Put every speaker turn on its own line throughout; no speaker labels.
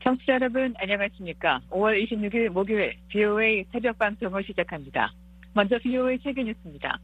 청취자 여러분 안녕하십니까. 5월 26일 목요일 VOA 새벽 방송을 시작합니다. 먼저 VOA 세계 뉴스입니다.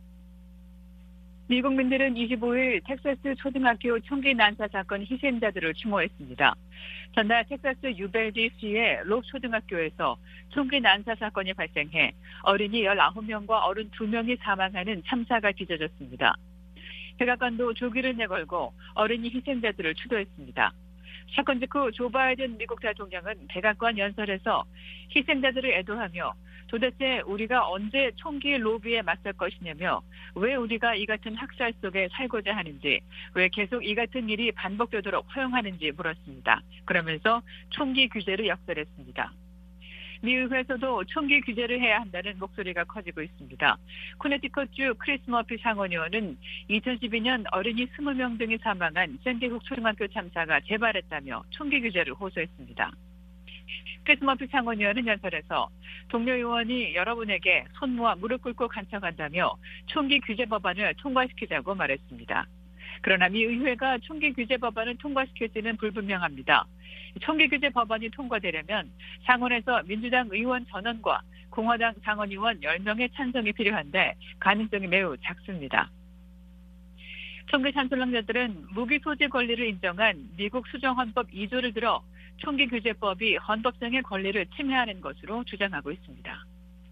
미국민들은 25일 텍사스 초등학교 총기 난사 사건 희생자들을 추모했습니다. 전날 텍사스 유벨디시의 록 초등학교에서 총기 난사 사건이 발생해 어린이 19명과 어른 2명이 사망하는 참사가 빚어졌습니다. 백악관도 조기를 내걸고 어린이 희생자들을 추도했습니다. 사건 직후 조 바이든 미국 대통령은 백악관 연설에서 희생자들을 애도하며 도대체 우리가 언제 총기 로비에 맞설 것이냐며 왜 우리가 이 같은 학살 속에 살고자 하는지, 왜 계속 이 같은 일이 반복되도록 허용하는지 물었습니다. 그러면서 총기 규제를 역설했습니다. 미 의회에서도 총기 규제를 해야 한다는 목소리가 커지고 있습니다. 코네티컷주 크리스 머피 상원의원은 2012년 어린이 20명 등이 사망한 샌디훅 초등학교 참사가 재발했다며 총기 규제를 호소했습니다. 크리스 머피 상원의원은 연설에서 동료 의원이 여러분에게 손 모아 무릎 꿇고 간청한다며 총기 규제 법안을 통과시키자고 말했습니다. 그러나 미 의회가 총기 규제 법안을 통과시킬지는 불분명합니다. 총기 규제 법안이 통과되려면 상원에서 민주당 의원 전원과 공화당 상원의원 10명의 찬성이 필요한데 가능성이 매우 작습니다. 총기 찬성론자들은 무기 소지 권리를 인정한 미국 수정헌법 2조를 들어 총기 규제법이 헌법상의 권리를 침해하는 것으로 주장하고 있습니다.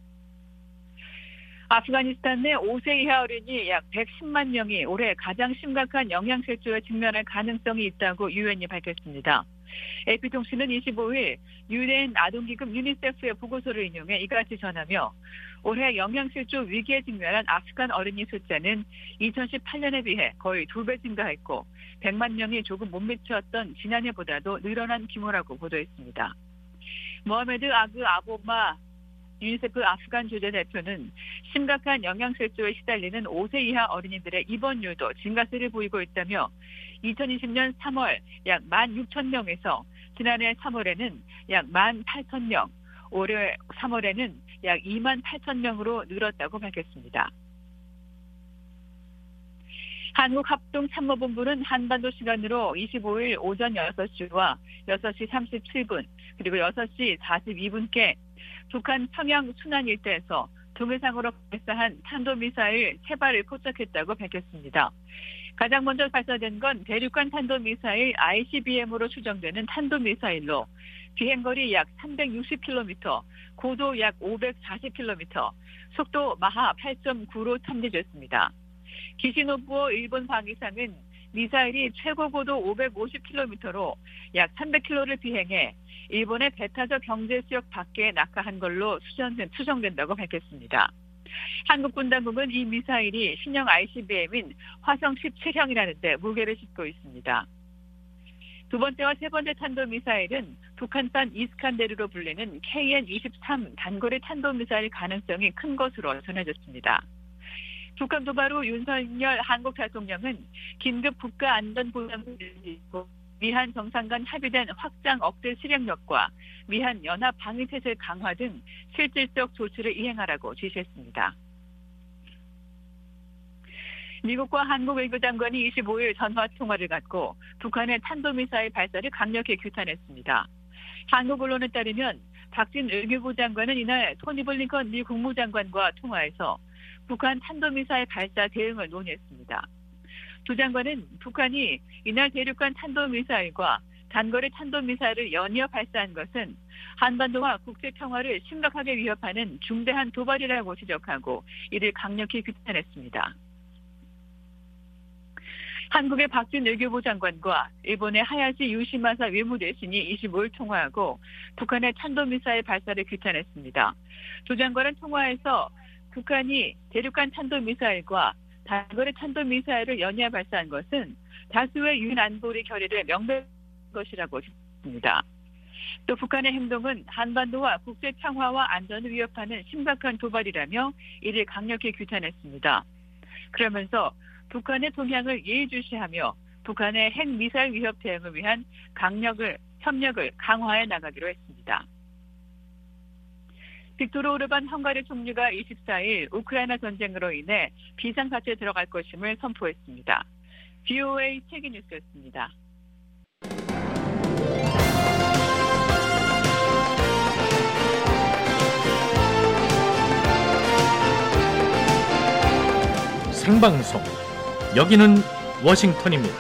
아프가니스탄 내 5세 이하 어린이 약 110만 명이 올해 가장 심각한 영양실조에 직면할 가능성이 있다고 유엔이 밝혔습니다. AP통신은 25일 유엔 아동기금 유니세프의 보고서를 인용해 이같이 전하며 올해 영양실조 위기에 직면한 아프간 어린이 숫자는 2018년에 비해 거의 2배 증가했고 100만 명이 조금 못 미쳤던 지난해보다도 늘어난 규모라고 보도했습니다. 모하메드 아그 아보마 유니세프 아프간 주재 대표는 심각한 영양실조에 시달리는 5세 이하 어린이들의 입원율도 증가세를 보이고 있다며 2020년 3월 약 16,000명에서 지난해 3월에는 약 18,000명, 올해 3월에는 약 28,000명으로 늘었다고 밝혔습니다. 한국합동참모본부는 한반도 시간으로 25일 오전 6시와 6시 37분 그리고 6시 42분께 북한 평양 순안 일대에서 동해상으로 발사한 탄도미사일 3발을 포착했다고 밝혔습니다. 가장 먼저 발사된 건 대륙간 탄도미사일 ICBM으로 추정되는 탄도미사일로 비행거리 약 360km, 고도 약 540km, 속도 마하 8.9로 탐지됐습니다. 기시노부오 일본 방위상은 미사일이 최고 고도 550km로 약 300km를 비행해 일본의 배타적 경제지역 밖에 낙하한 걸로 추정된다고 밝혔습니다. 한국군 당국은 이 미사일이 신형 ICBM인 화성 17형이라는 데 무게를 싣고 있습니다. 두 번째와 세 번째 탄도미사일은 북한산 이스칸데르로 불리는 KN-23 단거리 탄도미사일 가능성이 큰 것으로 전해졌습니다. 북한 도발 후 윤석열 한국 대통령은 긴급 국가안전보장을 내리고 미한 정상 간 합의된 확장 억제 실행력과 미한 연합 방위태세 강화 등 실질적 조치를 이행하라고 지시했습니다. 미국과 한국 외교장관이 25일 전화통화를 갖고 북한의 탄도미사일 발사를 강력히 규탄했습니다. 한국 언론에 따르면 박진 외교부 장관은 이날 토니 블링컨 미 국무장관과 통화해서 북한 탄도미사일 발사 대응을 논의했습니다. 두 장관은 북한이 이날 대륙간 탄도미사일과 단거리 탄도미사일을 연이어 발사한 것은 한반도와 국제평화를 심각하게 위협하는 중대한 도발이라고 지적하고 이를 강력히 규탄했습니다. 한국의 박진 외교부 장관과 일본의 하야시 유시마사 외무대신이 25일 통화하고 북한의 탄도미사일 발사를 규탄했습니다. 두 장관은 통화에서 북한이 대륙간 탄도미사일과 단거리 탄도미사일을 연이어 발사한 것은 다수의 유엔 안보리 결의를 명백한 것이라고 했습니다. 또 북한의 행동은 한반도와 국제 평화와 안전을 위협하는 심각한 도발이라며 이를 강력히 규탄했습니다. 그러면서 북한의 동향을 예의주시하며 북한의 핵미사일 위협 대응을 위한 협력을 강화해 나가기로 했습니다. 빅토르 오르반 헝가리 총리가 24일 우크라이나 전쟁으로 인해 비상사태에 들어갈 것임을 선포했습니다. VOA 세계뉴스였습니다.
생방송. 여기는 워싱턴입니다.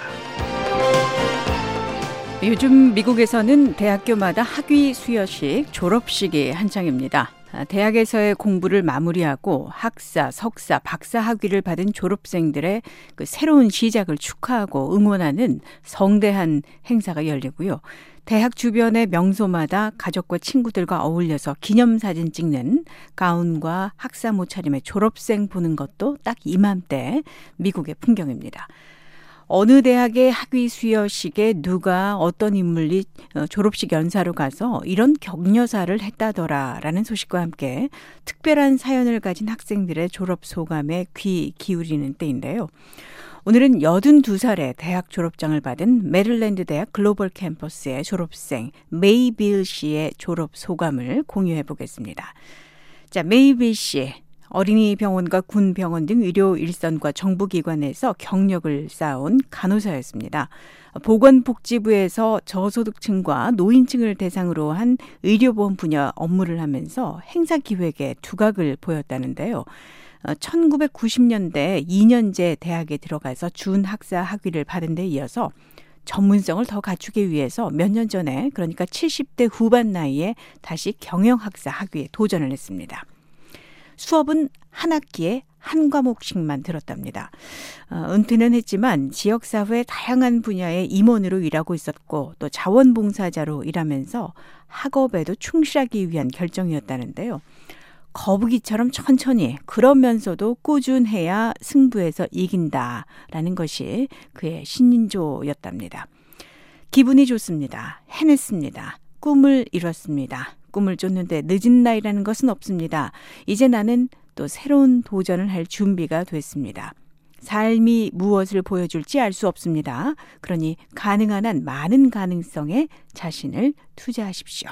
요즘 미국에서는 대학교마다 학위 수여식, 졸업식이 한창입니다. 대학에서의 공부를 마무리하고 학사, 석사, 박사 학위를 받은 졸업생들의 그 새로운 시작을 축하하고 응원하는 성대한 행사가 열리고요. 대학 주변의 명소마다 가족과 친구들과 어울려서 기념사진 찍는 가운과 학사 옷차림의 졸업생 보는 것도 딱 이맘때 미국의 풍경입니다. 어느 대학의 학위 수여식에 누가 어떤 인물이 졸업식 연사로 가서 이런 격려사를 했다더라라는 소식과 함께 특별한 사연을 가진 학생들의 졸업 소감에 귀 기울이는 때인데요. 오늘은 82살의 대학 졸업장을 받은 메릴랜드 대학 글로벌 캠퍼스의 졸업생 메이빌 씨의 졸업 소감을 공유해 보겠습니다. 자, 메이빌 씨. 어린이 병원과 군 병원 등 의료 일선과 정부기관에서 경력을 쌓아온 간호사였습니다. 보건복지부에서 저소득층과 노인층을 대상으로 한 의료보험 분야 업무를 하면서 행사기획에 두각을 보였다는데요. 1990년대 2년제 대학에 들어가서 준학사 학위를 받은 데 이어서 전문성을 더 갖추기 위해서 몇 년 전에, 그러니까 70대 후반 나이에 다시 경영학사 학위에 도전을 했습니다. 수업은 한 학기에 한 과목씩만 들었답니다. 은퇴는 했지만 지역사회 다양한 분야의 임원으로 일하고 있었고 또 자원봉사자로 일하면서 학업에도 충실하기 위한 결정이었다는데요. 거북이처럼 천천히 그러면서도 꾸준해야 승부에서 이긴다라는 것이 그의 신조였답니다. 기분이 좋습니다. 해냈습니다. 꿈을 이뤘습니다. 꿈을 쫓는데 늦은 나이라는 것은 없습니다. 이제 나는 또 새로운 도전을 할 준비가 됐습니다. 삶이 무엇을 보여줄지 알 수 없습니다. 그러니 가능한 한 많은 가능성에 자신을 투자하십시오.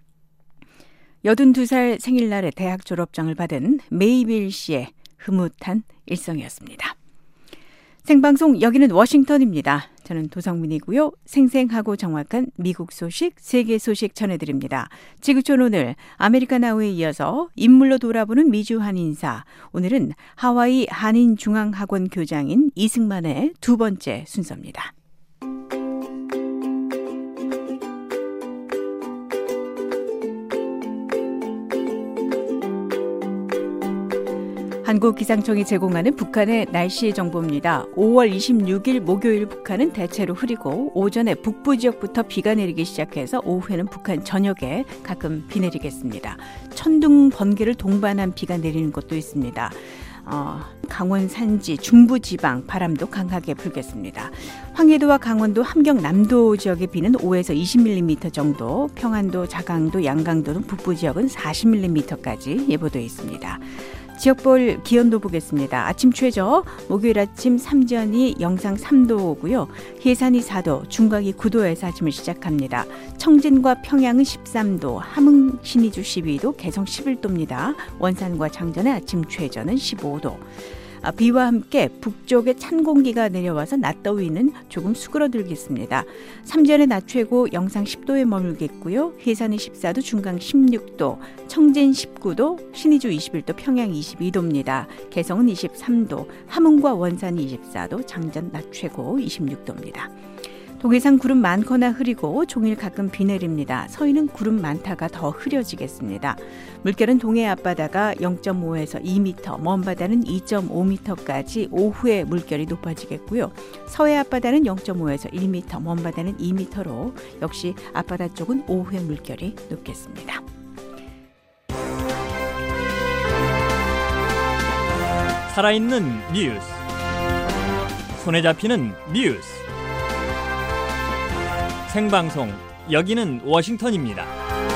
82살 생일날에 대학 졸업장을 받은 메이빌 씨의 흐뭇한 일성이었습니다. 생방송 여기는 워싱턴입니다. 저는 도성민이고요. 생생하고 정확한 미국 소식, 세계 소식 전해드립니다. 지구촌 오늘 아메리카 나우에 이어서 인물로 돌아보는 미주 한인사. 오늘은 하와이 한인중앙학원 교장인 이승만의 두 번째 순서입니다. 한국기상청이 제공하는 북한의 날씨 정보입니다. 5월 26일 목요일 북한은 대체로 흐리고 오전에 북부 지역부터 비가 내리기 시작해서 오후에는 북한 전역에 가끔 비 내리겠습니다. 천둥, 번개를 동반한 비가 내리는 곳도 있습니다. 강원 산지, 중부지방 바람도 강하게 불겠습니다. 황해도와 강원도, 함경 남도 지역의 비는 5에서 20mm 정도, 평안도, 자강도, 양강도 등 북부 지역은 40mm까지 예보되어 있습니다. 지역별 기온도 보겠습니다. 아침 최저 목요일 아침 삼전이 영상 3도고요. 해산이 4도, 중각이 9도에서 아침을 시작합니다. 청진과 평양은 13도, 함흥, 신의주 12도, 개성 11도입니다. 원산과 장전의 아침 최저는 15도. 비와 함께 북쪽에 찬 공기가 내려와서 낮 더위는 조금 수그러들겠습니다. 삼전의 낮 최고 영상 10도에 머물겠고요. 해산이 14도, 중강 16도, 청진 19도, 신의주 21도, 평양 22도입니다. 개성은 23도, 함흥과 원산이 24도, 장전 낮 최고 26도입니다. 동해상 구름 많거나 흐리고 종일 가끔 비 내립니다. 서해는 구름 많다가 더 흐려지겠습니다. 물결은 동해 앞바다가 0.5에서 2m, 먼 바다는 2.5m까지 오후에 물결이 높아지겠고요. 서해 앞바다는 0.5에서 1m, 먼 바다는 2m로 역시 앞바다 쪽은 오후에 물결이 높겠습니다.
살아있는 뉴스, 손에 잡히는 뉴스, 생방송 여기는 워싱턴입니다.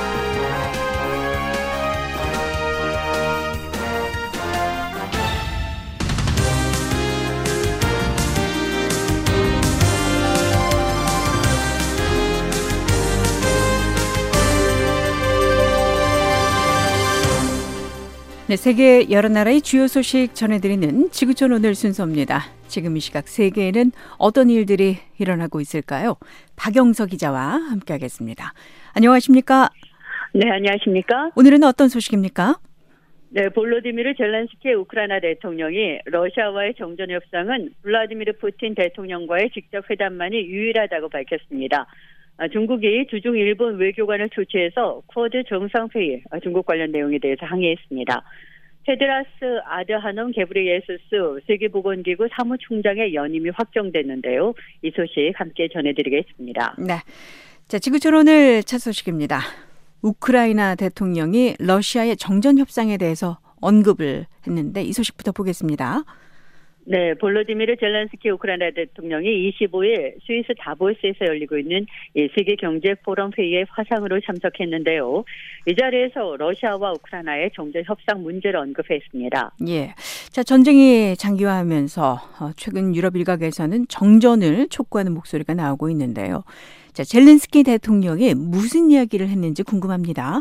네, 세계 여러 나라의 주요 소식 전해드리는 지구촌 오늘 순서입니다. 지금 이 시각 세계에는 어떤 일들이 일어나고 있을까요? 박영석 기자와 함께하겠습니다. 안녕하십니까?
네, 안녕하십니까?
오늘은 어떤 소식입니까?
네, 볼로디미르 젤렌스키 우크라이나 대통령이 러시아와의 정전 협상은 블라디미르 푸틴 대통령과의 직접 회담만이 유일하다고 밝혔습니다. 중국이 주중 일본 외교관을 초치해서 쿼드 정상회의 중국 관련 내용에 대해서 항의했습니다. 테드라스 아드하놈 게브리예수스 세계보건기구 사무총장의 연임이 확정됐는데요. 이 소식 함께 전해드리겠습니다.
네, 자 지구촌 오늘 첫 소식입니다. 우크라이나 대통령이 러시아의 정전 협상에 대해서 언급을 했는데 이 소식부터 보겠습니다.
네, 볼로디미르 젤렌스키 우크라이나 대통령이 25일 스위스 다보스에서 열리고 있는 세계 경제 포럼 회의에 화상으로 참석했는데요. 이 자리에서 러시아와 우크라이나의 정전 협상 문제를 언급했습니다.
예, 자 전쟁이 장기화하면서 최근 유럽 일각에서는 정전을 촉구하는 목소리가 나오고 있는데요. 자, 젤렌스키 대통령이 무슨 이야기를 했는지 궁금합니다.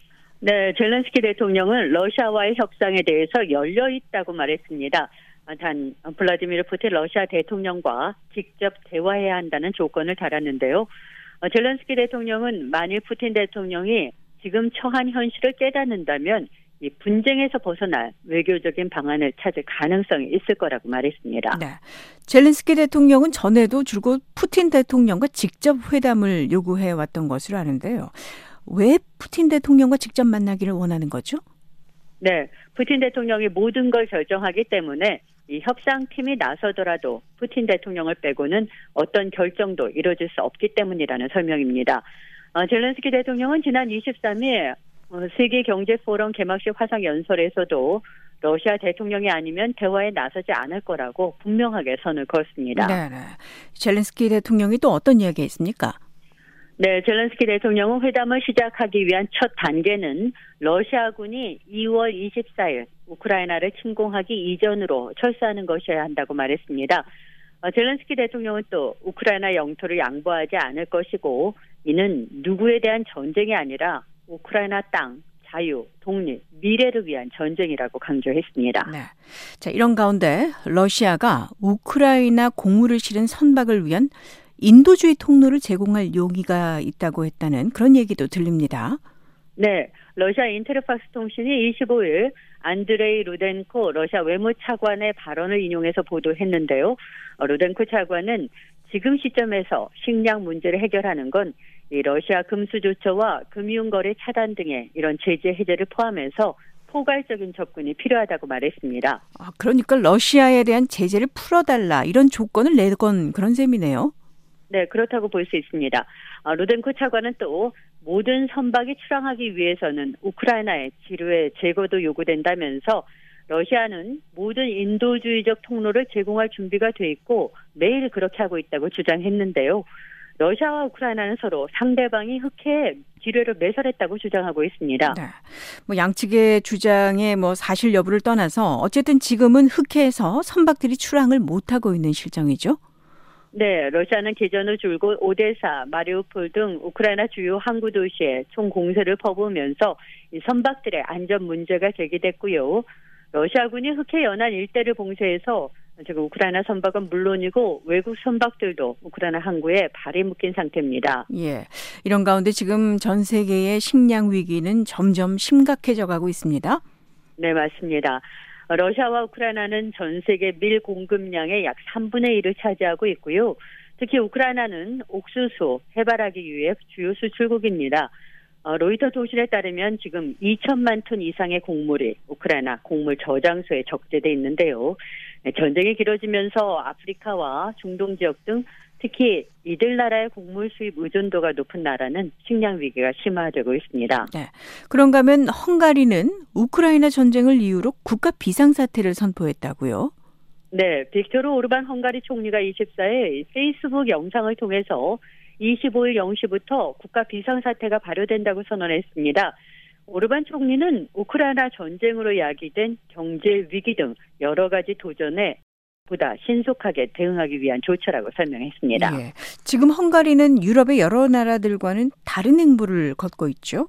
네, 젤렌스키 대통령은 러시아와의 협상에 대해서 열려 있다고 말했습니다. 단 블라디미르 푸틴 러시아 대통령과 직접 대화해야 한다는 조건을 달았는데요. 젤렌스키 대통령은 만일 푸틴 대통령이 지금 처한 현실을 깨닫는다면 이 분쟁에서 벗어날 외교적인 방안을 찾을 가능성이 있을 거라고 말했습니다.
네, 젤렌스키 대통령은 전에도 줄곧 푸틴 대통령과 직접 회담을 요구해 왔던 것으로 아는데요. 왜 푸틴 대통령과 직접 만나기를 원하는 거죠?
네, 푸틴 대통령이 모든 걸 결정하기 때문에 이 협상팀이 나서더라도 푸틴 대통령을 빼고는 어떤 결정도 이루어질 수 없기 때문이라는 설명입니다. 젤렌스키 대통령은 지난 23일 세계경제포럼 개막식 화상연설에서도 러시아 대통령이 아니면 대화에 나서지 않을 거라고 분명하게 선을 그었습니다.
네, 젤렌스키 대통령이 또 어떤 이야기했습니까?
네, 젤렌스키 대통령은 회담을 시작하기 위한 첫 단계는 러시아군이 2월 24일 우크라이나를 침공하기 이전으로 철수하는 것이어야 한다고 말했습니다. 젤렌스키 대통령은 또 우크라이나 영토를 양보하지 않을 것이고 이는 누구에 대한 전쟁이 아니라 우크라이나 땅, 자유, 독립, 미래를 위한 전쟁이라고 강조했습니다.
네. 자, 이런 가운데 러시아가 우크라이나 공무를 실은 선박을 위한 인도주의 통로를 제공할 용의가 있다고 했다는 그런 얘기도 들립니다.
네, 러시아 인테르팍스 통신이 25일 안드레이 루덴코 러시아 외무차관의 발언을 인용해서 보도했는데요. 루덴코 차관은 지금 시점에서 식량 문제를 해결하는 건 이 러시아 금수조처와 금융거래 차단 등의 이런 제재 해제를 포함해서 포괄적인 접근이 필요하다고 말했습니다.
그러니까 러시아에 대한 제재를 풀어달라 이런 조건을 내건 그런 셈이네요.
네, 그렇다고 볼 수 있습니다. 루덴코 차관은 또 모든 선박이 출항하기 위해서는 우크라이나의 지뢰 제거도 요구된다면서 러시아는 모든 인도주의적 통로를 제공할 준비가 돼 있고 매일 그렇게 하고 있다고 주장했는데요. 러시아와 우크라이나는 서로 상대방이 흑해에 지뢰를 매설했다고 주장하고 있습니다.
네. 뭐 양측의 주장의 사실 여부를 떠나서 어쨌든 지금은 흑해에서 선박들이 출항을 못하고 있는 실정이죠.
네, 러시아는 개전을 줄곧 오데사, 마리우폴 등 우크라이나 주요 항구 도시에 총 공세를 퍼부으면서 이 선박들의 안전 문제가 제기됐고요. 러시아군이 흑해 연안 일대를 봉쇄해서 지금 우크라이나 선박은 물론이고 외국 선박들도 우크라이나 항구에 발이 묶인 상태입니다.
예, 이런 가운데 지금 전 세계의 식량 위기는 점점 심각해져 가고 있습니다.
네, 맞습니다. 러시아와 우크라이나는 전 세계 밀 공급량의 약 3분의 1을 차지하고 있고요. 특히 우크라이나는 옥수수, 해바라기 유의 주요 수출국입니다. 로이터 통신에 따르면 지금 2천만 톤 이상의 곡물이 우크라이나 곡물 저장소에 적재돼 있는데요. 전쟁이 길어지면서 아프리카와 중동 지역 등 특히 이들 나라의 곡물 수입 의존도가 높은 나라는 식량 위기가 심화되고 있습니다.
네. 그런가 하면 헝가리는 우크라이나 전쟁을 이유로 국가 비상사태를 선포했다고요?
네, 빅토르 오르반 헝가리 총리가 24일 페이스북 영상을 통해서 25일 0시부터 국가 비상사태가 발효된다고 선언했습니다. 오르반 총리는 우크라이나 전쟁으로 야기된 경제 위기 등 여러 가지 도전에 보다 신속하게 대응하기 위한 조처라고 설명했습니다.
예. 지금 헝가리는 유럽의 여러 나라들과는 다른 행보를 걷고 있죠?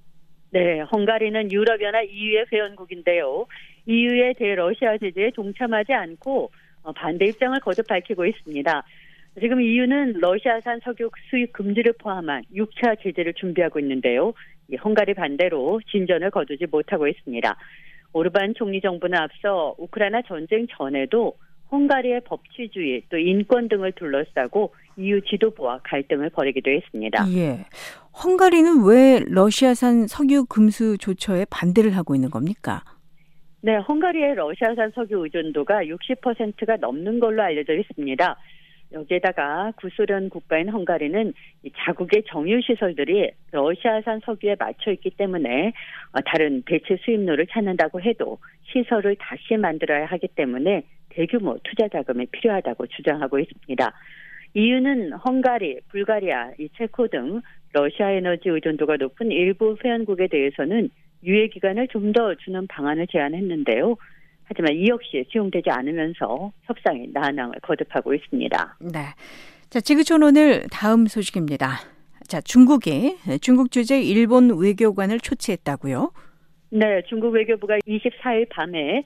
네, 헝가리는 유럽연합 EU의 회원국인데요. EU의 대러시아 제재에 동참하지 않고 반대 입장을 거듭 밝히고 있습니다. 지금 EU는 러시아산 석유 수입 금지를 포함한 6차 제재를 준비하고 있는데요. 이 헝가리 반대로 진전을 거두지 못하고 있습니다. 오르반 총리 정부는 앞서 우크라이나 전쟁 전에도 헝가리의 법치주의 또 인권 등을 둘러싸고 EU 지도부와 갈등을 벌이기도 했습니다.
예. 헝가리는 왜 러시아산 석유 금수 조처에 반대를 하고 있는 겁니까?
네, 헝가리의 러시아산 석유 의존도가 60%가 넘는 걸로 알려져 있습니다. 여기에다가 구소련 국가인 헝가리는 이 자국의 정유시설들이 러시아산 석유에 맞춰 있기 때문에 다른 대체 수입로를 찾는다고 해도 시설을 다시 만들어야 하기 때문에 대규모 투자 자금이 필요하다고 주장하고 있습니다. EU는 헝가리, 불가리아, 체코 등 러시아 에너지 의존도가 높은 일부 회원국에 대해서는 유예 기간을 좀 더 주는 방안을 제안했는데요. 하지만 이 역시 수용되지 않으면서 협상이 난항을 거듭하고 있습니다.
네. 자, 지구촌 오늘 다음 소식입니다. 자, 중국이 중국 주재 일본 외교관을 초치했다고요?
네, 중국 외교부가 24일 밤에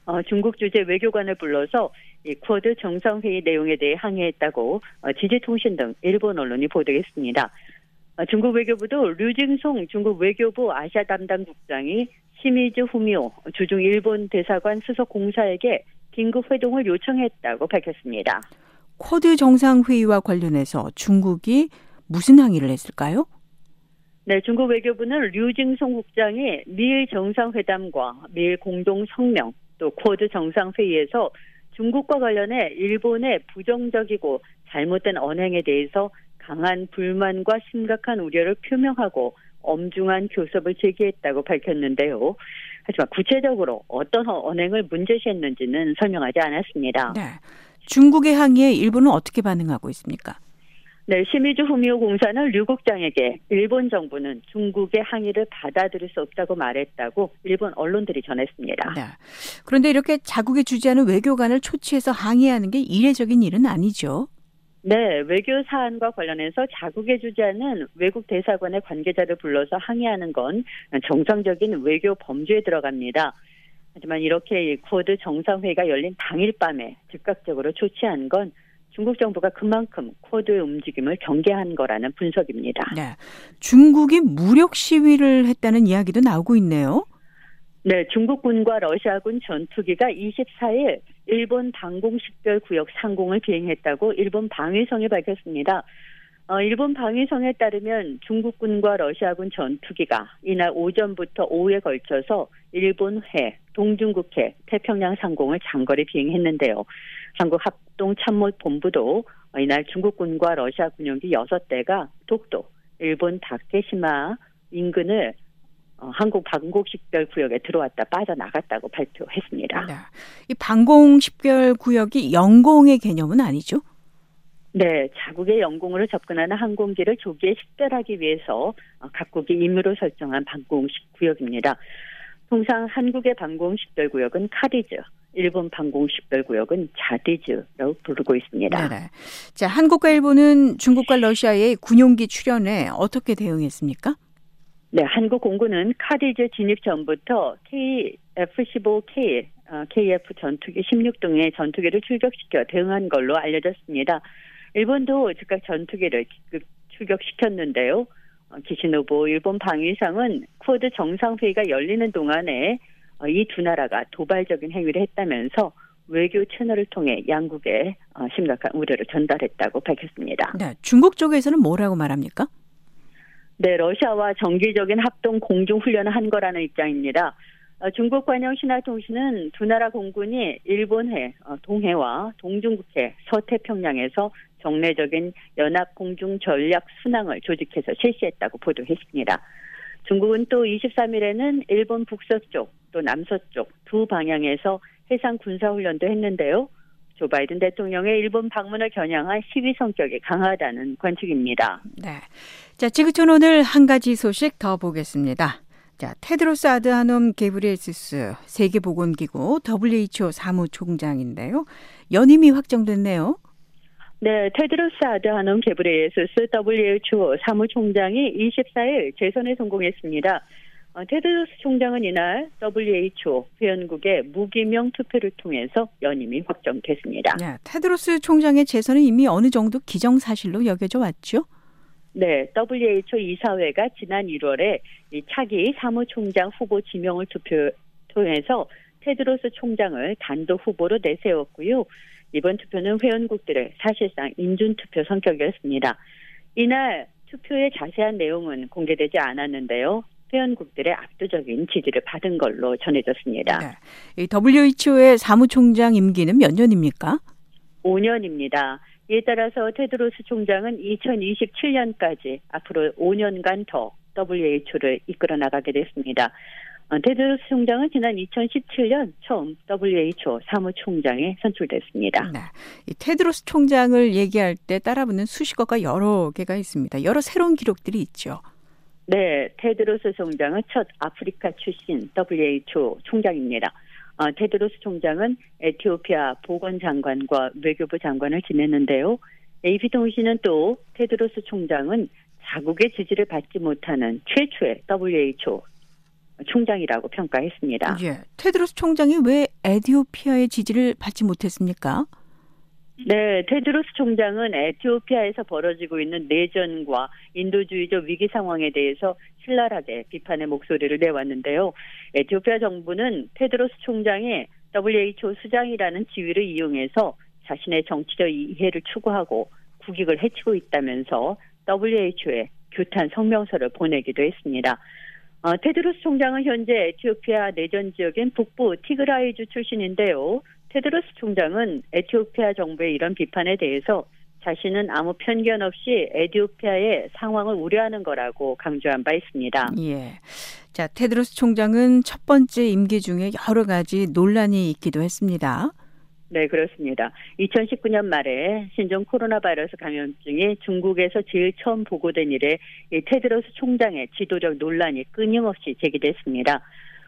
중국 주재 외교관을 불러서 이 쿼드 정상회의 내용에 대해 항의했다고 지지통신 등 일본 언론이 보도했습니다. 중국 외교부도 류징송 중국 외교부 아시아 담당 국장이 시미즈 후미오 주중 일본 대사관 수석 공사에게 긴급 회동을 요청했다고 밝혔습니다.
쿼드 정상회의와 관련해서 중국이 무슨 항의를 했을까요?
네, 중국 외교부는 류징송 국장이 미일 정상회담과 미일 공동 성명 또 쿼드 정상회의에서 중국과 관련해 일본의 부정적이고 잘못된 언행에 대해서 강한 불만과 심각한 우려를 표명하고 엄중한 교섭을 제기했다고 밝혔는데요. 하지만 구체적으로 어떤 언행을 문제시했는지는 설명하지 않았습니다.
네, 중국의 항의에 일본은 어떻게 반응하고 있습니까?
네, 시미즈 후미오 공사는 류 국장에게 일본 정부는 중국의 항의를 받아들일 수 없다고 말했다고 일본 언론들이 전했습니다.
네. 그런데 이렇게 자국이 주재하는 외교관을 초치해서 항의하는 게 이례적인 일은 아니죠.
네, 외교 사안과 관련해서 자국에 주재하는 외국 대사관의 관계자를 불러서 항의하는 건 정상적인 외교 범죄에 들어갑니다. 하지만 이렇게 쿼드 정상회의가 열린 당일 밤에 즉각적으로 조치한 건 중국 정부가 그만큼 쿼드의 움직임을 경계한 거라는 분석입니다.
네, 중국이 무력 시위를 했다는 이야기도 나오고 있네요.
네, 중국군과 러시아군 전투기가 24일 일본 방공식별구역 상공을 비행했다고 일본 방위성이 밝혔습니다. 일본 방위성에 따르면 중국군과 러시아군 전투기가 이날 오전부터 오후에 걸쳐서 일본해, 동중국해, 태평양 상공을 장거리 비행했는데요. 한국합동참모본부도 이날 중국군과 러시아 군용기 6대가 독도, 일본 다케시마 인근을 한국 방공식별구역에 들어왔다 빠져나갔다고 발표했습니다.
네. 이 방공식별구역이 영공의 개념은 아니죠?
네, 자국의 영공으로 접근하는 항공기를 조기에 식별하기 위해서 각국이 임의로 설정한 방공식구역입니다. 통상 한국의 방공식별구역은 카디즈, 일본 방공식별구역은 자디즈라고 부르고 있습니다.
네. 자, 한국과 일본은 중국과 러시아의 군용기 출현에 어떻게 대응했습니까?
네, 한국 공군은 카디즈 진입 전부터 KF-15K, KF 전투기 16등의 전투기를 출격시켜 대응한 걸로 알려졌습니다. 일본도 즉각 전투기를 출격시켰는데요. 기시노부 일본 방위상은 쿼드 정상회의가 열리는 동안에 이 두 나라가 도발적인 행위를 했다면서 외교 채널을 통해 양국에 심각한 우려를 전달했다고 밝혔습니다.
네, 중국 쪽에서는 뭐라고 말합니까?
네, 러시아와 정기적인 합동 공중훈련을 한 거라는 입장입니다. 중국 관영 신화통신은 두 나라 공군이 일본해, 동해와 동중국해, 서태평양에서 정례적인 연합 공중 전략 순항을 조직해서 실시했다고 보도했습니다. 중국은 또 23일에는 일본 북서쪽 또 남서쪽 두 방향에서 해상 군사훈련도 했는데요. 조 바이든 대통령의 일본 방문을 겨냥한 시위 성격이 강하다는 관측입니다.
네. 자, 지구촌 오늘 한 가지 소식 더 보겠습니다. 자, 테드로스 아드하놈 게브리에스스 세계보건기구 WHO 사무총장인데요. 연임이 확정됐네요.
네, 테드로스 아드하놈 게브리에스스 WHO 사무총장이 24일 재선에 성공했습니다. 테드로스 총장은 이날 WHO 회원국의 무기명 투표를 통해서 연임이 확정됐습니다.
네, 테드로스 총장의 재선은 이미 어느 정도 기정사실로 여겨져 왔죠?
네, WHO 이사회가 지난 1월에 이 차기 사무총장 후보 지명을 통해서 테드로스 총장을 단독 후보로 내세웠고요. 이번 투표는 회원국들의 사실상 인준투표 성격이었습니다. 이날 투표의 자세한 내용은 공개되지 않았는데요. 회원국들의 압도적인 지지를 받은 걸로 전해졌습니다.
네. 이 WHO의 사무총장 임기는 몇 년입니까?
5년입니다. 이에 따라서 테드로스 총장은 2027년까지 앞으로 5년간 더 WHO를 이끌어 나가게 됐습니다. 테드로스 총장은 지난 2017년 처음 WHO 사무총장에 선출됐습니다.
네. 이 테드로스 총장을 얘기할 때 따라붙는 수식어가 여러 개가 있습니다. 여러 새로운 기록들이 있죠.
네, 테드로스 총장은 첫 아프리카 출신 WHO 총장입니다. 테드로스 총장은 에티오피아 보건장관과 외교부 장관을 지냈는데요. AP통신은 또 테드로스 총장은 자국의 지지를 받지 못하는 최초의 WHO 총장이라고 평가했습니다.
예, 테드로스 총장이 왜 에티오피아의 지지를 받지 못했습니까?
네, 테드로스 총장은 에티오피아에서 벌어지고 있는 내전과 인도주의적 위기 상황에 대해서 신랄하게 비판의 목소리를 내왔는데요. 에티오피아 정부는 테드로스 총장이 WHO 수장이라는 지위를 이용해서 자신의 정치적 이해를 추구하고 국익을 해치고 있다면서 WHO에 규탄 성명서를 보내기도 했습니다. 테드로스 총장은 현재 에티오피아 내전 지역인 북부 티그라이주 출신인데요. 테드로스 총장은 에티오피아 정부의 이런 비판에 대해서 자신은 아무 편견 없이 에티오피아의 상황을 우려하는 거라고 강조한 바 있습니다.
예. 자, 테드로스 총장은 첫 번째 임기 중에 여러 가지 논란이 있기도 했습니다.
네, 그렇습니다. 2019년 말에 신종 코로나 바이러스 감염증이 중국에서 제일 처음 보고된 이래 이 테드로스 총장의 지도적 논란이 끊임없이 제기됐습니다.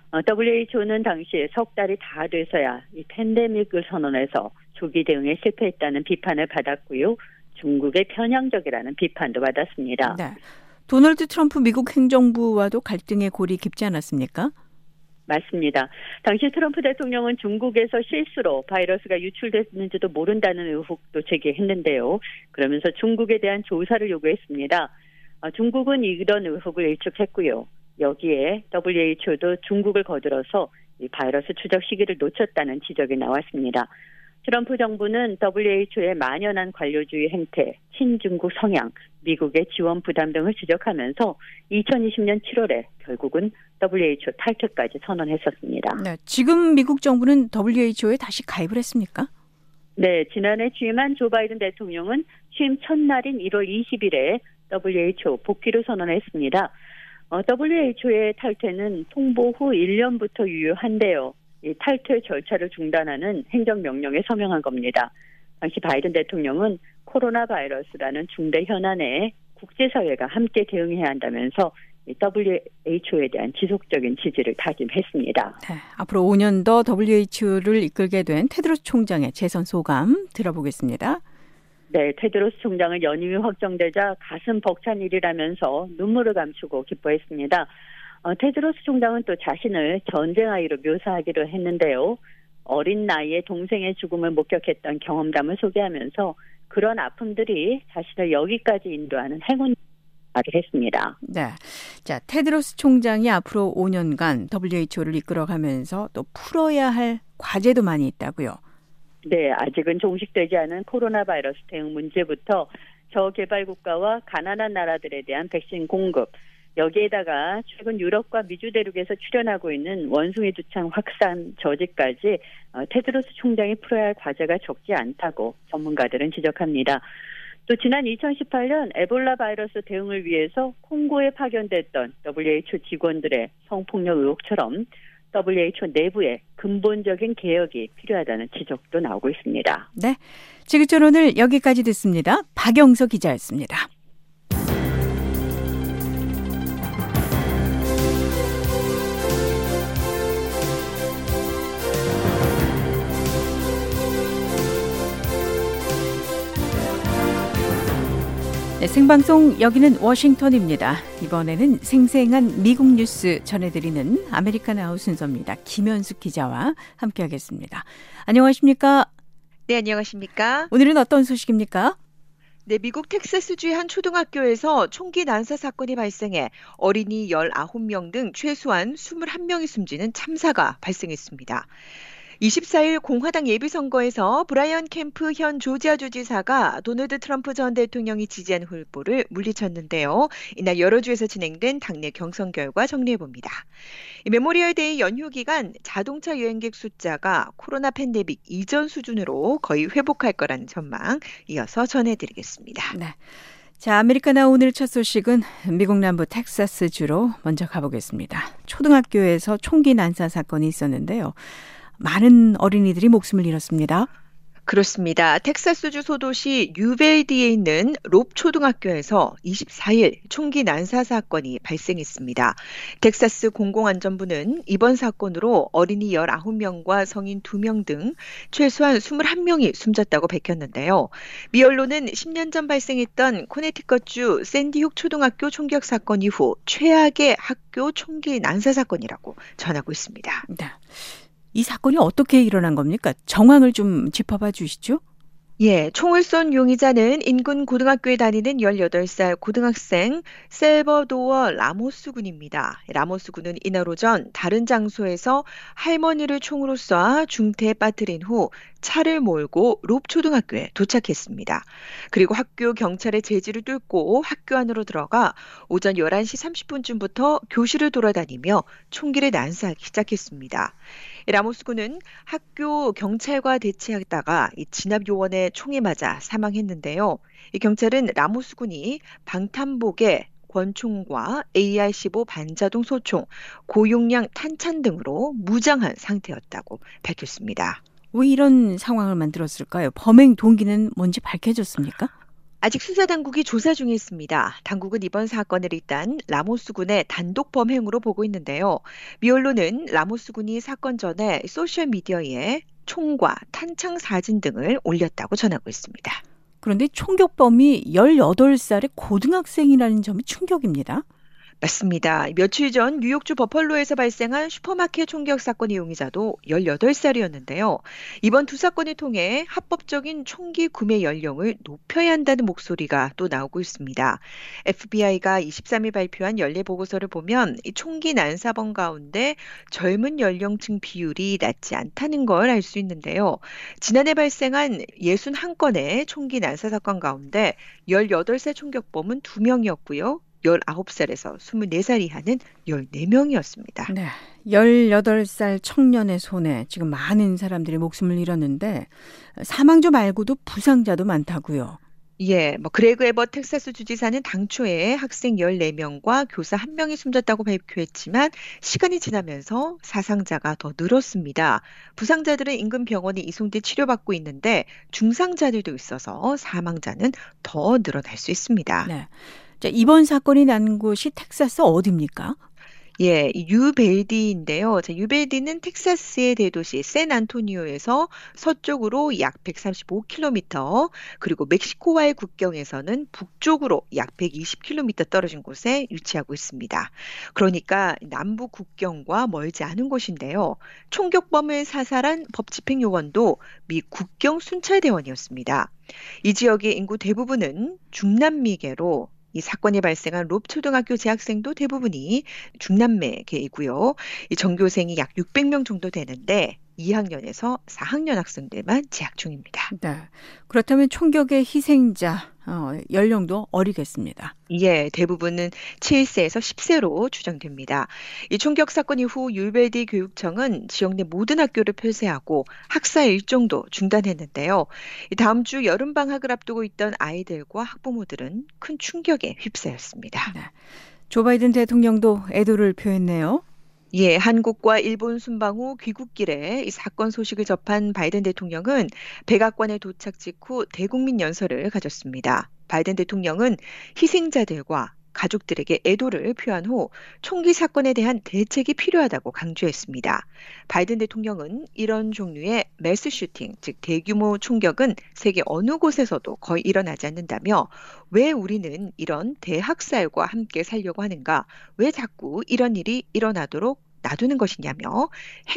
WHO는 당시 석 달이 다 돼서야 이 팬데믹을 선언해서 조기 대응에 실패했다는 비판을 받았고요. 중국의 편향적이라는 비판도 받았습니다.
네. 도널드 트럼프 미국 행정부와도 갈등의 골이 깊지 않았습니까?
맞습니다. 당시 트럼프 대통령은 중국에서 실수로 바이러스가 유출됐는지도 모른다는 의혹도 제기했는데요. 그러면서 중국에 대한 조사를 요구했습니다. 중국은 이런 의혹을 일축했고요. 여기에 WHO도 중국을 거들어서 이 바이러스 추적 시기를 놓쳤다는 지적이 나왔습니다. 트럼프 정부는 WHO의 만연한 관료주의 행태, 친중국 성향, 미국의 지원 부담 등을 지적하면서 2020년 7월에 결국은 WHO 탈퇴까지 선언했었습니다.
네, 지금 미국 정부는 WHO에 다시 가입을 했습니까?
네, 지난해 취임한 조 바이든 대통령은 취임 첫날인 1월 20일에 WHO 복귀를 선언했습니다. WHO의 탈퇴는 통보 후 1년부터 유효한데요. 이 탈퇴 절차를 중단하는 행정명령에 서명한 겁니다. 당시 바이든 대통령은 코로나 바이러스라는 중대 현안에 국제사회가 함께 대응해야 한다면서 WHO에 대한 지속적인 지지를 다짐했습니다.
네, 앞으로 5년 더 WHO를 이끌게 된 테드로스 총장의 재선 소감 들어보겠습니다.
네, 테드로스 총장은 연임이 확정되자 가슴 벅찬 일이라면서 눈물을 감추고 기뻐했습니다. 테드로스 총장은 또 자신을 전쟁 아이로 묘사하기로 했는데요. 어린 나이에 동생의 죽음을 목격했던 경험담을 소개하면서 그런 아픔들이 자신을 여기까지 인도하는 행운 말을 했습니다.
네, 자 테드로스 총장이 앞으로 5년간 WHO를 이끌어가면서 또 풀어야 할 과제도 많이 있다고요.
네, 아직은 종식되지 않은 코로나 바이러스 대응 문제부터 저개발국가와 가난한 나라들에 대한 백신 공급, 여기에다가 최근 유럽과 미주 대륙에서 출현하고 있는 원숭이 두창 확산 저지까지 테드로스 총장이 풀어야 할 과제가 적지 않다고 전문가들은 지적합니다. 또 지난 2018년 에볼라 바이러스 대응을 위해서 콩고에 파견됐던 WHO 직원들의 성폭력 의혹처럼 WHO 내부에 근본적인 개혁이 필요하다는 지적도 나오고 있습니다.
네, 지구촌 오늘 여기까지 듣습니다. 박영서 기자였습니다. 네, 생방송 여기는 워싱턴입니다. 이번에는 생생한 미국 뉴스 전해드리는 아메리칸 아웃 순서입니다. 김현숙 기자와 함께하겠습니다. 안녕하십니까?
네, 안녕하십니까?
오늘은 어떤 소식입니까?
네, 미국 텍사스주의 한 초등학교에서 총기 난사 사건이 발생해 어린이 19명 등 최소한 21명이 숨지는 참사가 발생했습니다. 24일 공화당 예비선거에서 브라이언 캠프 현 조지아주 지사가 도널드 트럼프 전 대통령이 지지한 후보를 물리쳤는데요. 이날 여러 주에서 진행된 당내 경선 결과 정리해봅니다. 메모리얼데이 연휴 기간 자동차 여행객 숫자가 코로나 팬데믹 이전 수준으로 거의 회복할 거라는 전망 이어서 전해드리겠습니다.
네. 자, 아메리카나 오늘 첫 소식은 미국 남부 텍사스주로 먼저 가보겠습니다. 초등학교에서 총기 난사 사건이 있었는데요. 많은 어린이들이 목숨을 잃었습니다.
그렇습니다. 텍사스주 소도시 유벨디에 있는 롭 초등학교에서 24일 총기 난사 사건이 발생했습니다. 텍사스 공공안전부는 이번 사건으로 어린이 19명과 성인 2명 등 최소한 21명이 숨졌다고 밝혔는데요. 미 언론은 10년 전 발생했던 코네티컷주 샌디훅 초등학교 총격 사건 이후 최악의 학교 총기 난사 사건이라고 전하고 있습니다.
네. 이 사건이 어떻게 일어난 겁니까? 정황을 좀 짚어봐 주시죠.
예, 총을 쏜 용의자는 인근 고등학교에 다니는 18살 고등학생 셀버도어 라모스 군입니다. 라모스 군은 이날 오전 다른 장소에서 할머니를 총으로 쏴 중태에 빠뜨린 후 차를 몰고 롭 초등학교에 도착했습니다. 그리고 학교 경찰의 제지를 뚫고 학교 안으로 들어가 오전 11시 30분쯤부터 교실을 돌아다니며 총기를 난사하기 시작했습니다. 라모스 군은 학교 경찰과 대치하다가 이 진압 요원의 총에 맞아 사망했는데요. 이 경찰은 라모스 군이 방탄복에 권총과 AR-15 반자동 소총, 고용량 탄창 등으로 무장한 상태였다고 밝혔습니다.
왜 이런 상황을 만들었을까요? 범행 동기는 뭔지 밝혀졌습니까?
아직 수사당국이 조사 중에 있습니다. 당국은 이번 사건을 일단 라모스 군의 단독 범행으로 보고 있는데요. 미 언론은 라모스 군이 사건 전에 소셜미디어에 총과 탄창 사진 등을 올렸다고 전하고 있습니다.
그런데 총격범이 18살의 고등학생이라는 점이 충격입니다.
맞습니다. 며칠 전 뉴욕주 버펄로에서 발생한 슈퍼마켓 총격 사건의 용의자도 18살이었는데요. 이번 두 사건을 통해 합법적인 총기 구매 연령을 높여야 한다는 목소리가 또 나오고 있습니다. FBI가 23일 발표한 연례 보고서를 보면 이 총기 난사범 가운데 젊은 연령층 비율이 낮지 않다는 걸 알 수 있는데요. 지난해 발생한 61건의 총기 난사 사건 가운데 18살 총격범은 2명이었고요. 19살에서 24살 이하는 14명이었습니다.
네, 18살 청년의 손에 지금 많은 사람들이 목숨을 잃었는데 사망자 말고도 부상자도 많다고요.
예, 그레그 에버 텍사스 주지사는 당초에 학생 14명과 교사 1명이 숨졌다고 발표했지만 시간이 지나면서 사상자가 더 늘었습니다. 부상자들은 인근 병원에 이송돼 치료받고 있는데 중상자들도 있어서 사망자는 더 늘어날 수 있습니다.
네. 자, 이번 사건이 난 곳이 텍사스 어디입니까?
예, 유벨디인데요. 자, 유벨디는 텍사스의 대도시 샌안토니오에서 서쪽으로 약 135km, 그리고 멕시코와의 국경에서는 북쪽으로 약 120km 떨어진 곳에 위치하고 있습니다. 그러니까 남부 국경과 멀지 않은 곳인데요. 총격범을 사살한 법집행요원도 미 국경 순찰대원이었습니다. 이 지역의 인구 대부분은 중남미계로 이 사건이 발생한 롭 초등학교 재학생도 대부분이 중남미계이고요. 이 전교생이 약 600명 정도 되는데 2학년에서 4학년 학생들만 재학 중입니다.
네. 그렇다면 총격의 희생자 연령도 어리겠습니다.
예, 대부분은 7세에서 10세로 추정됩니다. 이 총격 사건 이후 유벨디 교육청은 지역 내 모든 학교를 폐쇄하고 학사 일정도 중단했는데요. 다음 주 여름방학을 앞두고 있던 아이들과 학부모들은 큰 충격에 휩싸였습니다.
네. 조 바이든 대통령도 애도를 표했네요.
예, 한국과 일본 순방 후 귀국길에 이 사건 소식을 접한 바이든 대통령은 백악관에 도착 직후 대국민 연설을 가졌습니다. 바이든 대통령은 희생자들과 가족들에게 애도를 표한 후 총기 사건에 대한 대책이 필요하다고 강조했습니다. 바이든 대통령은 이런 종류의 매스 슈팅, 즉 대규모 총격은 세계 어느 곳에서도 거의 일어나지 않는다며 왜 우리는 이런 대학살과 함께 살려고 하는가, 왜 자꾸 이런 일이 일어나도록 놔두는 것이냐며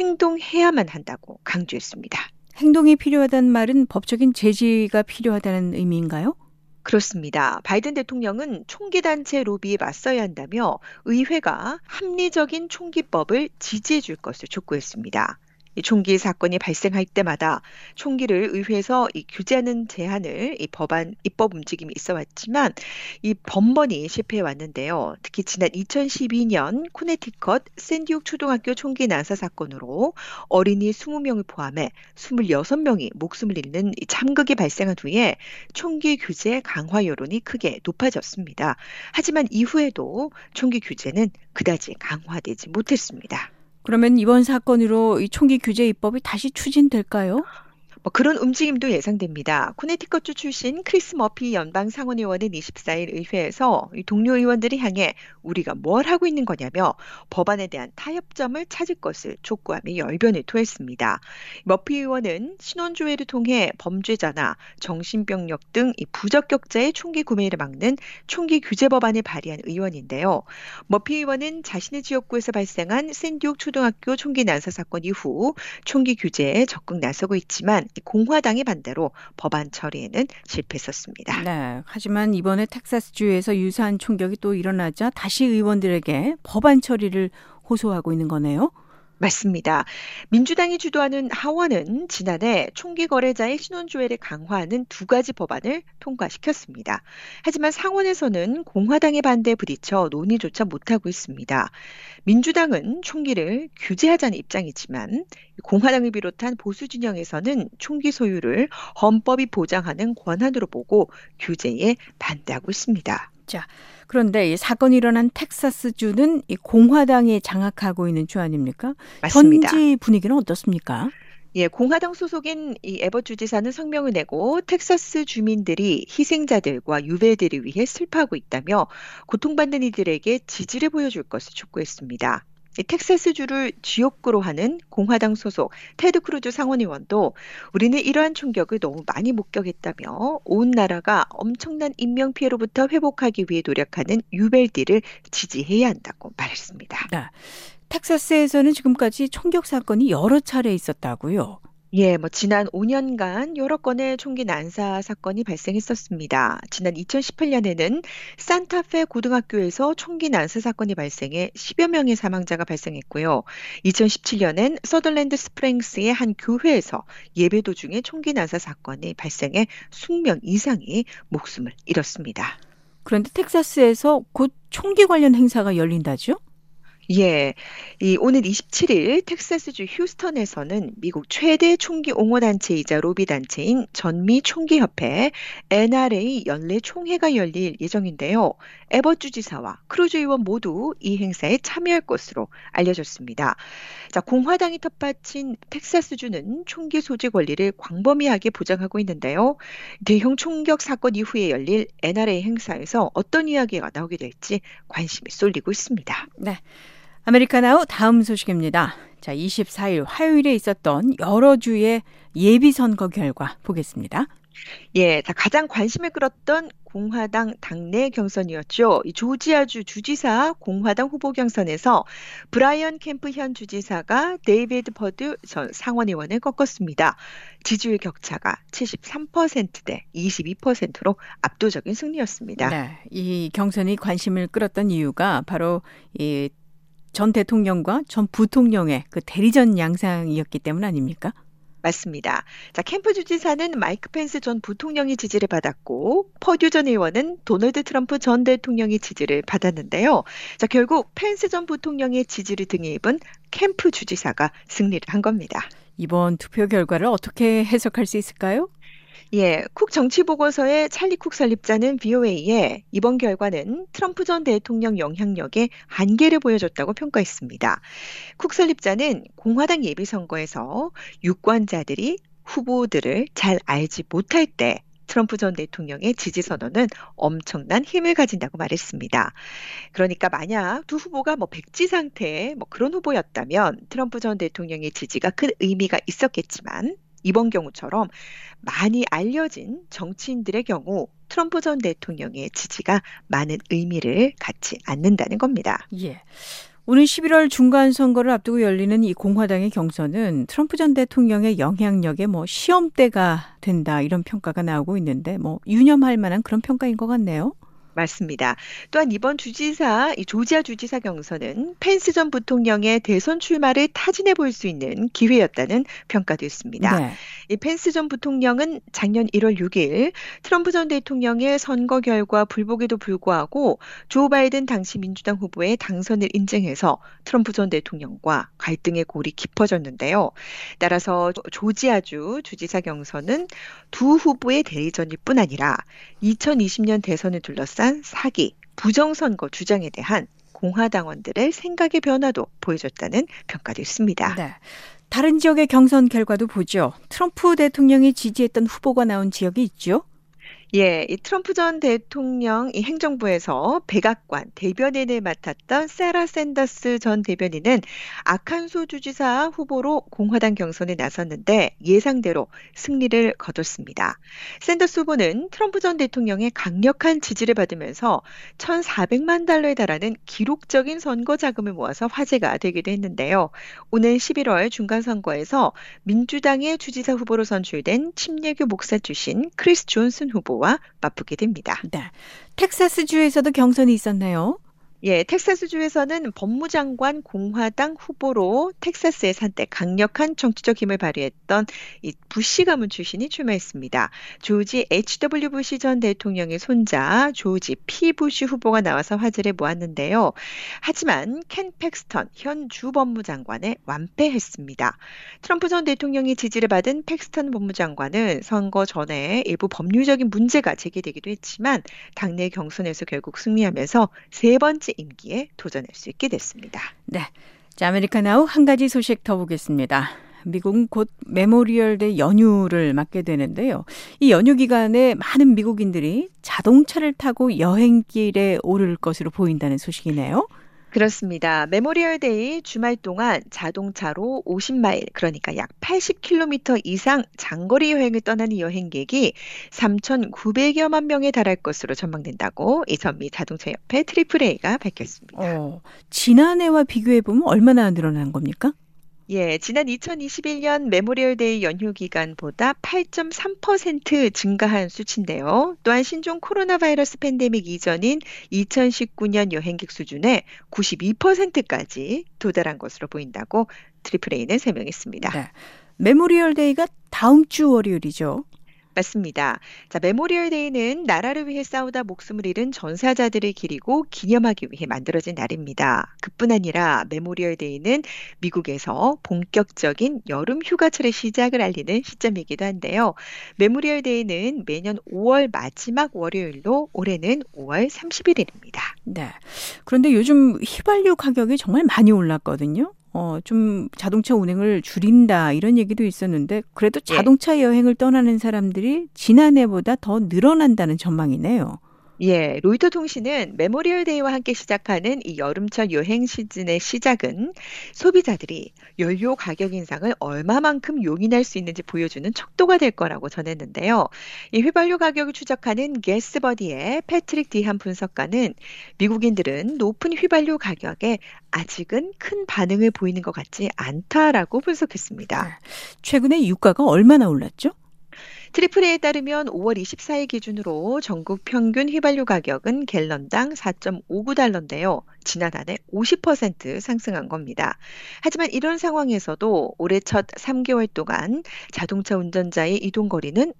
행동해야만 한다고 강조했습니다.
행동이 필요하다는 말은 법적인 제지가 필요하다는 의미인가요?
그렇습니다. 바이든 대통령은 총기단체 로비에 맞서야 한다며 의회가 합리적인 총기법을 지지해 줄 것을 촉구했습니다. 이 총기 사건이 발생할 때마다 총기를 의회에서 규제하는 제한을 이 법안 입법 움직임이 있어 왔지만 이 번번이 실패해 왔는데요. 특히 지난 2012년 코네티컷 샌디옥 초등학교 총기 난사 사건으로 어린이 20명을 포함해 26명이 목숨을 잃는 이 참극이 발생한 후에 총기 규제 강화 여론이 크게 높아졌습니다. 하지만 이후에도 총기 규제는 그다지 강화되지 못했습니다.
그러면 이번 사건으로 이 총기 규제 입법이 다시 추진될까요?
그런 움직임도 예상됩니다. 코네티컷주 출신 크리스 머피 연방 상원의원은 24일 의회에서 이 동료 의원들을 향해 우리가 뭘 하고 있는 거냐며 법안에 대한 타협점을 찾을 것을 촉구하며 열변을 토했습니다. 머피 의원은 신원조회를 통해 범죄자나 정신병력 등 이 부적격자의 총기 구매를 막는 총기 규제 법안을 발의한 의원인데요. 머피 의원은 자신의 지역구에서 발생한 샌디옥 초등학교 총기 난사 사건 이후 총기 규제에 적극 나서고 있지만 공화당의 반대로 법안 처리에는 실패했었습니다.
네, 하지만 이번에 텍사스주에서 유사한 총격이 또 일어나자 다시 의원들에게 법안 처리를 호소하고 있는 거네요.
맞습니다. 민주당이 주도하는 하원은 지난해 총기 거래자의 신원조회를 강화하는 2가지 법안을 통과시켰습니다. 하지만 상원에서는 공화당의 반대에 부딪혀 논의조차 못하고 있습니다. 민주당은 총기를 규제하자는 입장이지만 공화당을 비롯한 보수 진영에서는 총기 소유를 헌법이 보장하는 권한으로 보고 규제에 반대하고 있습니다.
자, 그런데 이 사건이 일어난 텍사스주는 이 공화당이 장악하고 있는 주 아닙니까?
맞습니다.
현지 분위기는 어떻습니까?
예, 공화당 소속인 이 에벗 주지사는 성명을 내고 텍사스 주민들이 희생자들과 유배들을 위해 슬퍼하고 있다며 고통받는 이들에게 지지를 보여줄 것을 촉구했습니다. 텍사스주를 지역구로 하는 공화당 소속 테드 크루즈 상원의원도 우리는 이러한 충격을 너무 많이 목격했다며 온 나라가 엄청난 인명피해로부터 회복하기 위해 노력하는 유벨디를 지지해야 한다고 말했습니다.
네. 텍사스에서는 지금까지 총격 사건이 여러 차례 있었다고요?
예, 지난 5년간 여러 건의 총기 난사 사건이 발생했었습니다. 지난 2018년에는 산타페 고등학교에서 총기 난사 사건이 발생해 10여 명의 사망자가 발생했고요. 2017년엔 서덜랜드 스프링스의 한 교회에서 예배 도중에 총기 난사 사건이 발생해 20명 이상이 목숨을 잃었습니다.
그런데 텍사스에서 곧 총기 관련 행사가 열린다죠?
예, 오늘 27일 텍사스주 휴스턴에서는 미국 최대 총기 옹호단체이자 로비단체인 전미 총기협회 NRA 연례 총회가 열릴 예정인데요. 에벗 주지사와 크루즈 의원 모두 이 행사에 참여할 것으로 알려졌습니다. 자, 공화당이 텃밭인 텍사스주는 총기 소지 권리를 광범위하게 보장하고 있는데요. 대형 총격 사건 이후에 열릴 NRA 행사에서 어떤 이야기가 나오게 될지 관심이 쏠리고 있습니다.
네. 아메리카나우 다음 소식입니다. 자, 24일 화요일에 있었던 여러 주의 예비선거 결과 보겠습니다.
예, 가장 관심을 끌었던 공화당 당내 경선이었죠. 이 조지아주 주지사 공화당 후보 경선에서 브라이언 캠프 현 주지사가 데이비드 퍼드 전 상원의원을 꺾었습니다. 지지율 격차가 73%대 22%로 압도적인 승리였습니다.
네, 이 경선이 관심을 끌었던 이유가 바로 이 전 대통령과 전 부통령의 그 대리전 양상이었기 때문 아닙니까?
맞습니다. 자, 캠프 주지사는 마이크 펜스 전 부통령의 지지를 받았고 퍼듀 전 의원은 도널드 트럼프 전 대통령의 지지를 받았는데요. 자, 결국 펜스 전 부통령의 지지를 등에 입은 캠프 주지사가 승리를 한 겁니다.
이번 투표 결과를 어떻게 해석할 수 있을까요?
예, 쿡 정치보고서의 찰리 쿡 설립자는 VOA에 이번 결과는 트럼프 전 대통령 영향력의 한계를 보여줬다고 평가했습니다. 쿡 설립자는 공화당 예비선거에서 유권자들이 후보들을 잘 알지 못할 때 트럼프 전 대통령의 지지 선언은 엄청난 힘을 가진다고 말했습니다. 그러니까 만약 두 후보가 백지 상태의 그런 후보였다면 트럼프 전 대통령의 지지가 큰 의미가 있었겠지만 이번 경우처럼 많이 알려진 정치인들의 경우 트럼프 전 대통령의 지지가 많은 의미를 갖지 않는다는 겁니다.
예. 오늘 11월 중간 선거를 앞두고 열리는 이 공화당의 경선은 트럼프 전 대통령의 영향력에 시험대가 된다 이런 평가가 나오고 있는데 유념할 만한 그런 평가인 것 같네요.
맞습니다. 또한 이번 주지사, 이 조지아 주지사 경선은 펜스 전 부통령의 대선 출마를 타진해 볼 수 있는 기회였다는 평가도 있습니다.
네.
이 펜스 전 부통령은 작년 1월 6일 트럼프 전 대통령의 선거 결과 불복에도 불구하고 조 바이든 당시 민주당 후보의 당선을 인증해서 트럼프 전 대통령과 갈등의 골이 깊어졌는데요. 따라서 조지아주 주지사 경선은 두 후보의 대리전일 뿐 아니라 2020년 대선을 둘러싼 사기, 부정선거 주장에 대한 공화당원들의 생각의 변화도 보여줬다는 평가도 있습니다.
네. 다른 지역의 경선 결과도 보죠. 트럼프 대통령이 지지했던 후보가 나온 지역이 있죠.
예, 이 트럼프 전 대통령 이 행정부에서 백악관 대변인을 맡았던 세라 샌더스 전 대변인은 아칸소 주지사 후보로 공화당 경선에 나섰는데 예상대로 승리를 거뒀습니다. 샌더스 후보는 트럼프 전 대통령의 강력한 지지를 받으면서 1,400만 달러에 달하는 기록적인 선거 자금을 모아서 화제가 되기도 했는데요. 오늘 11월 중간선거에서 민주당의 주지사 후보로 선출된 침례교 목사 출신 크리스 존슨 후보 와 맞붙게 됩니다.
네. 텍사스주에서도 경선이 있었나요?
예, 텍사스주에서는 법무장관 공화당 후보로 텍사스에 한때 강력한 정치적 힘을 발휘했던 이 부시 가문 출신이 출마했습니다. 조지 H.W. 부시 전 대통령의 손자 조지 P. 부시 후보가 나와서 화제를 모았는데요. 하지만 켄 팩스턴 현 주 법무장관에 완패했습니다. 트럼프 전 대통령이 지지를 받은 팩스턴 법무장관은 선거 전에 일부 법률적인 문제가 제기되기도 했지만 당내 경선에서 결국 승리하면서 세 번째 임기에 도전할 수 있게 됐습니다.
네, 자, 아메리카나우 한 가지 소식 더 보겠습니다. 미국은 곧 메모리얼데이 연휴를 맞게 되는데요. 이 연휴 기간에 많은 미국인들이 자동차를 타고 여행길에 오를 것으로 보인다는 소식이네요.
그렇습니다. 메모리얼데이 주말 동안 자동차로 50마일, 그러니까 약 80km 이상 장거리 여행을 떠나는 여행객이 3,900여만 명에 달할 것으로 전망된다고 이 전미 자동차협회 AAA가 밝혔습니다.
지난해와 비교해보면 얼마나 늘어난 겁니까?
예, 지난 2021년 메모리얼데이 연휴 기간보다 8.3% 증가한 수치인데요. 또한 신종 코로나 바이러스 팬데믹 이전인 2019년 여행객 수준의 92%까지 도달한 것으로 보인다고 AAA는 설명했습니다.
네. 메모리얼데이가 다음 주 월요일이죠.
맞습니다. 자, 메모리얼데이는 나라를 위해 싸우다 목숨을 잃은 전사자들을 기리고 기념하기 위해 만들어진 날입니다. 그뿐 아니라 메모리얼데이는 미국에서 본격적인 여름 휴가철의 시작을 알리는 시점이기도 한데요. 메모리얼데이는 매년 5월 마지막 월요일로 올해는 5월 31일입니다.
네. 그런데 요즘 휘발유 가격이 정말 많이 올랐거든요. 좀 자동차 운행을 줄인다 이런 얘기도 있었는데 그래도 자동차 여행을 떠나는 사람들이 지난해보다 더 늘어난다는 전망이네요.
예, 로이터 통신은 메모리얼데이와 함께 시작하는 이 여름철 여행 시즌의 시작은 소비자들이 연료 가격 인상을 얼마만큼 용인할 수 있는지 보여주는 척도가 될 거라고 전했는데요. 이 휘발유 가격을 추적하는 게스버디의 패트릭 디한 분석가는 미국인들은 높은 휘발유 가격에 아직은 큰 반응을 보이는 것 같지 않다라고 분석했습니다.
최근에 유가가 얼마나 올랐죠?
AAA에 따르면 5월 24일 기준으로 전국 평균 휘발유 가격은 갤런당 4.59달러인데요. 지난 한 해 50% 상승한 겁니다. 하지만 이런 상황에서도 올해 첫 3개월 동안 자동차 운전자의 이동거리는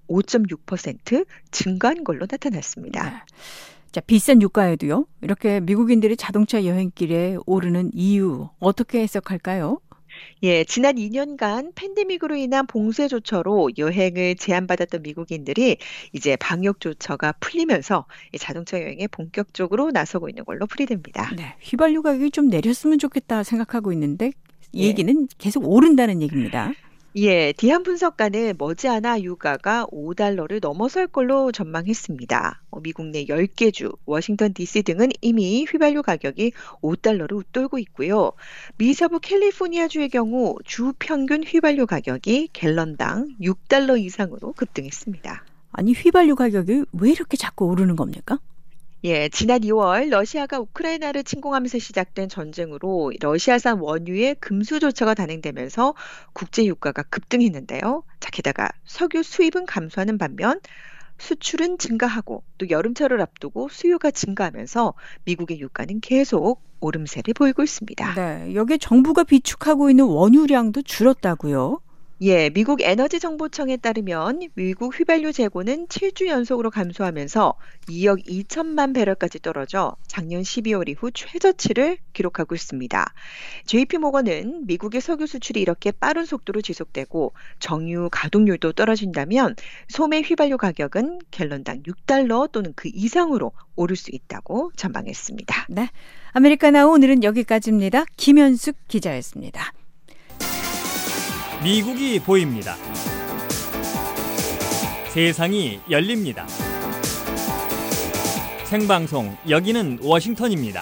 5.6% 증가한 걸로 나타났습니다.
네. 자, 비싼 유가에도요. 이렇게 미국인들이 자동차 여행길에 오르는 이유 어떻게 해석할까요?
예, 지난 2년간 팬데믹으로 인한 봉쇄 조처로 여행을 제한받았던 미국인들이 이제 방역 조처가 풀리면서 자동차 여행에 본격적으로 나서고 있는 걸로 풀이됩니다.
네, 휘발유 가격이 좀 내렸으면 좋겠다 생각하고 있는데 얘기는 계속 오른다는 얘기입니다.
예, 디한 분석가는 머지않아 유가가 $5를 넘어설 걸로 전망했습니다. 미국 내 10개 주, 워싱턴 DC 등은 이미 휘발유 가격이 $5를 웃돌고 있고요. 미 서부 캘리포니아주의 경우 주 평균 휘발유 가격이 갤런당 $6 이상으로 급등했습니다.
아니, 휘발유 가격이 왜 이렇게 자꾸 오르는 겁니까?
예, 지난 2월 러시아가 우크라이나를 침공하면서 시작된 전쟁으로 러시아산 원유의 금수 조처가 단행되면서 국제 유가가 급등했는데요. 자, 게다가 석유 수입은 감소하는 반면 수출은 증가하고 또 여름철을 앞두고 수요가 증가하면서 미국의 유가는 계속 오름세를 보이고 있습니다.
네, 여기에 정부가 비축하고 있는 원유량도 줄었다고요?
예, 미국 에너지정보청에 따르면 미국 휘발유 재고는 7주 연속으로 감소하면서 2억 2천만 배럴까지 떨어져 작년 12월 이후 최저치를 기록하고 있습니다. JP모건은 미국의 석유 수출이 이렇게 빠른 속도로 지속되고 정유 가동률도 떨어진다면 소매 휘발유 가격은 갤런당 $6 또는 그 이상으로 오를 수 있다고 전망했습니다.
네, 아메리카나우 오늘은 여기까지입니다. 김현숙 기자였습니다.
미국이 보입니다. 세상이 열립니다. 생방송 여기는 워싱턴입니다.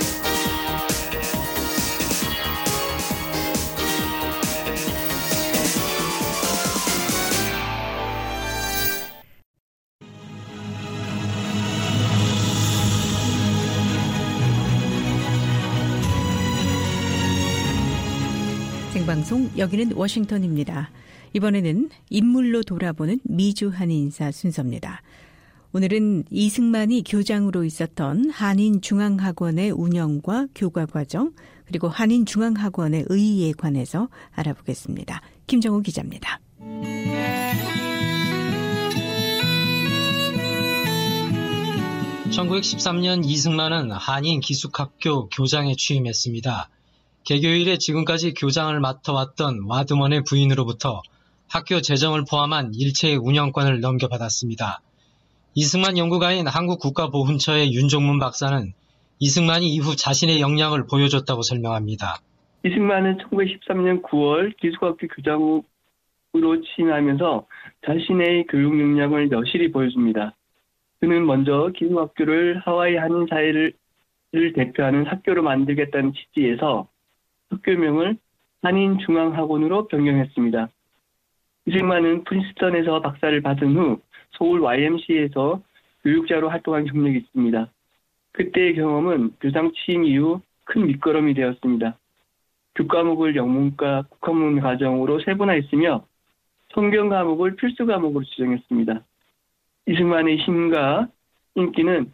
생방송 여기는 워싱턴입니다. 이번에는 인물로 돌아보는 미주 한인사 순서입니다. 오늘은 이승만이 교장으로 있었던 한인중앙학원의 운영과 교과 과정 그리고 한인중앙학원의 의의에 관해서 알아보겠습니다. 김정우 기자입니다.
(1913년) 이승만은 한인기숙학교 교장에 취임했습니다. 개교 이래 지금까지 교장을 맡아왔던 와드먼의 부인으로부터 학교 재정을 포함한 일체의 운영권을 넘겨받았습니다. 이승만 연구가인 한국국가보훈처의 윤종문 박사는 이승만이 이후 자신의 역량을 보여줬다고 설명합니다.
이승만은 1913년 9월 기숙학교 교장으로 취임하면서 자신의 교육 역량을 여실히 보여줍니다. 그는 먼저 기숙학교를 하와이 한인 사회를 대표하는 학교로 만들겠다는 취지에서 학교명을 한인중앙학원으로 변경했습니다. 이승만은 프린스턴에서 박사를 받은 후 서울 YMCA에서 교육자로 활동한 경력이 있습니다. 그때의 경험은 교장 취임 이후 큰 밑거름이 되었습니다. 교과목을 영문과 국어문 과정으로 세분화했으며 성경 과목을 필수 과목으로 지정했습니다. 이승만의 힘과 인기는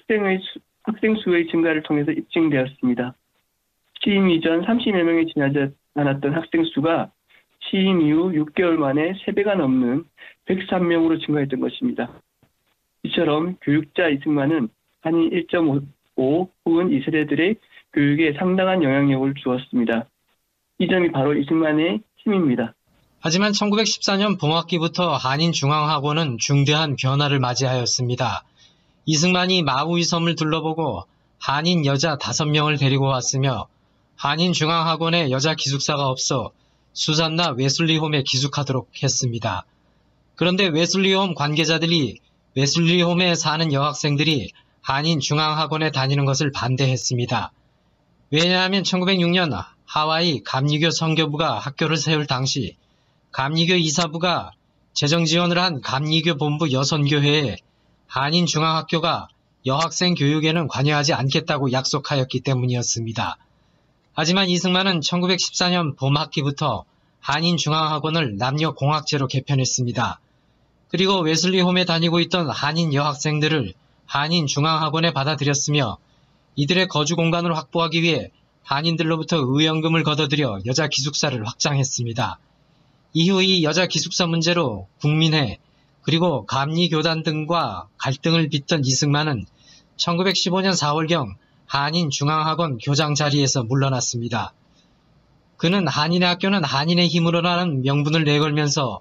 학생 수의 증가를 통해서 입증되었습니다. 취임 이전 30여 명이 지나지 않았던 학생 수가 취임 이후 6개월 만에 3배가 넘는 103명으로 증가했던 것입니다. 이처럼 교육자 이승만은 한인 1.5 혹은 2세대들의 교육에 상당한 영향력을 주었습니다. 이 점이 바로 이승만의 힘입니다.
하지만 1914년 봄학기부터 한인중앙학원은 중대한 변화를 맞이하였습니다. 이승만이 마우이 섬을 둘러보고 한인 여자 5명을 데리고 왔으며 한인중앙학원에 여자 기숙사가 없어 수잔나 웨슬리홈에 기숙하도록 했습니다. 그런데 웨슬리홈 관계자들이 웨슬리홈에 사는 여학생들이 한인중앙학원에 다니는 것을 반대했습니다. 왜냐하면 1906년 하와이 감리교 선교부가 학교를 세울 당시 감리교 이사부가 재정지원을 한 감리교 본부 여선교회에 한인중앙학교가 여학생 교육에는 관여하지 않겠다고 약속하였기 때문이었습니다. 하지만 이승만은 1914년 봄학기부터 한인중앙학원을 남녀공학제로 개편했습니다. 그리고 웨슬리홈에 다니고 있던 한인 여학생들을 한인중앙학원에 받아들였으며 이들의 거주 공간을 확보하기 위해 한인들로부터 의연금을 걷어들여 여자 기숙사를 확장했습니다. 이후 이 여자 기숙사 문제로 국민회 그리고 감리교단 등과 갈등을 빚던 이승만은 1915년 4월경 한인중앙학원 교장 자리에서 물러났습니다. 그는 한인의 학교는 한인의 힘으로라는 명분을 내걸면서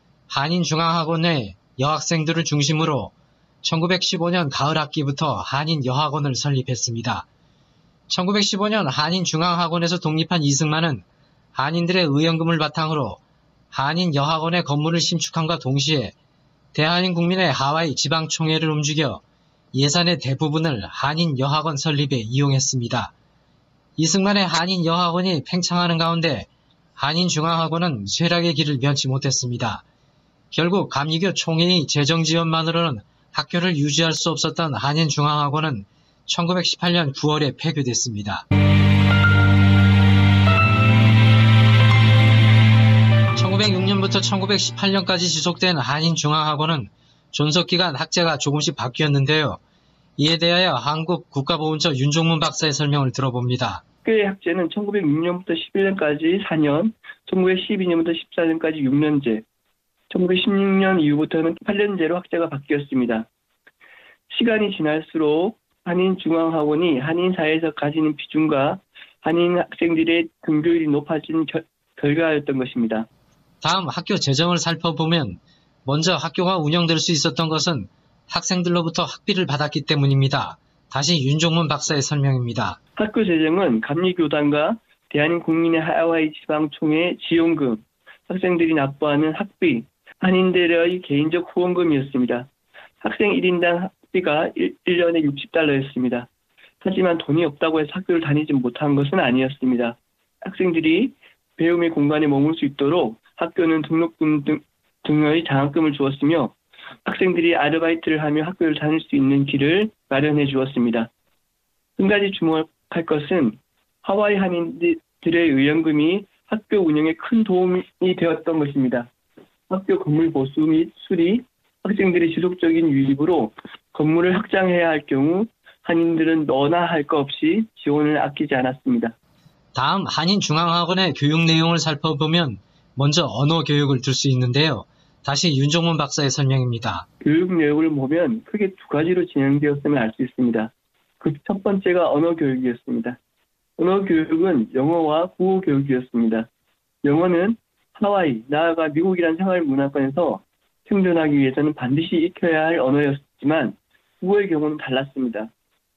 한인중앙학원의 여학생들을 중심으로 1915년 가을 학기부터 한인여학원을 설립했습니다. 1915년 한인중앙학원에서 독립한 이승만은 한인들의 의연금을 바탕으로 한인여학원의 건물을 신축함과 동시에 대한민국민의 하와이 지방총회를 움직여 예산의 대부분을 한인여학원 설립에 이용했습니다. 이승만의 한인여학원이 팽창하는 가운데 한인중앙학원은 쇠락의 길을 면치 못했습니다. 결국 감리교 총회의 재정지원만으로는 학교를 유지할 수 없었던 한인중앙학원은 1918년 9월에 폐교됐습니다. 1906년부터 1918년까지 지속된 한인중앙학원은 존속기간 학제가 조금씩 바뀌었는데요. 이에 대하여 한국국가보훈처 윤종문 박사의 설명을 들어봅니다.
학교의 학제는 1906년부터 11년까지 4년, 1912년부터 14년까지 6년제, 1916년 이후부터는 8년제로 학제가 바뀌었습니다. 시간이 지날수록 한인중앙학원이 한인 사회에서 가지는 비중과 한인 학생들의 등교율이 높아진 결과였던 것입니다.
다음 학교 재정을 살펴보면 먼저 학교가 운영될 수 있었던 것은 학생들로부터 학비를 받았기 때문입니다. 다시 윤종문 박사의 설명입니다.
학교 재정은 감리교단과 대한민국민의 하와이 지방총회 지원금, 학생들이 납부하는 학비, 한인들의 개인적 후원금이었습니다. 학생 1인당 학비가 1년에 $60였습니다. 하지만 돈이 없다고 해서 학교를 다니지 못한 것은 아니었습니다. 학생들이 배움의 공간에 머물 수 있도록 학교는 등록금 등의 장학금을 주었으며 학생들이 아르바이트를 하며 학교를 다닐 수 있는 길을 마련해 주었습니다. 한 가지 주목할 것은 하와이 한인들의 의원금이 학교 운영에 큰 도움이 되었던 것입니다. 학교 건물 보수 및 수리, 학생들의 지속적인 유입으로 건물을 확장해야 할 경우 한인들은 너나 할 것 없이 지원을 아끼지 않았습니다.
다음 한인중앙학원의 교육 내용을 살펴보면 먼저 언어 교육을 들 수 있는데요. 다시 윤종문 박사의 설명입니다.
교육 내용을 보면 크게 두 가지로 진행되었음을 알 수 있습니다. 그 첫 번째가 언어 교육이었습니다. 언어 교육은 영어와 국어 교육이었습니다. 영어는 하와이, 나아가 미국이란 생활 문화권에서 생존하기 위해서는 반드시 익혀야 할 언어였지만 국어의 경우는 달랐습니다.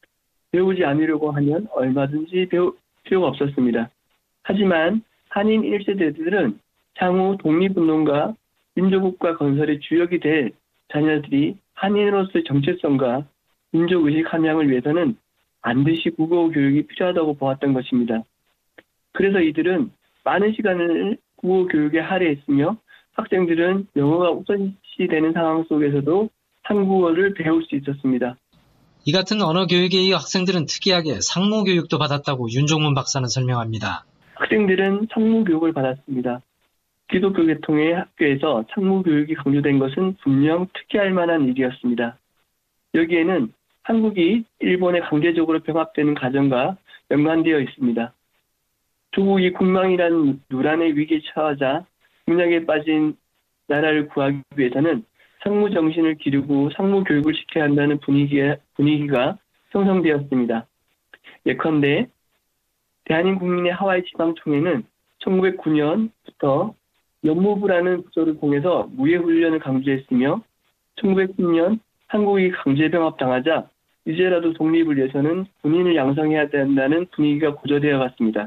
배우지 않으려고 하면 얼마든지 배울 필요가 없었습니다. 하지만 한인 1세대들은 향후 독립운동과 민족국가 건설의 주역이 될 자녀들이 한인으로서의 정체성과 민족의식 함양을 위해서는 반드시 국어 교육이 필요하다고 보았던 것입니다. 그래서 이들은 많은 시간을 국어 교육에 할애했으며 학생들은 영어가 우선시되는 상황 속에서도 한국어를 배울 수 있었습니다.
이 같은 언어 교육에 이어 학생들은 특이하게 상무 교육도 받았다고 윤종문 박사는 설명합니다.
학생들은 상무 교육을 받았습니다. 기독교 계통의 학교에서 상무 교육이 강조된 것은 분명 특이할 만한 일이었습니다. 여기에는 한국이 일본에 강제적으로 병합되는 과정과 연관되어 있습니다. 조국이 국망이라는 누란의 위기에 처하자 문약에 빠진 나라를 구하기 위해서는 상무 정신을 기르고 상무 교육을 시켜야 한다는 분위기가 형성되었습니다. 예컨대 대한민국민의 하와이 지방총회는 1909년부터 연무부라는 부서를 통해서 무예훈련을 강조했으며 1910년 한국이 강제병합당하자 이제라도 독립을 위해서는 군인을 양성해야 된다는 분위기가 고조되어 갔습니다.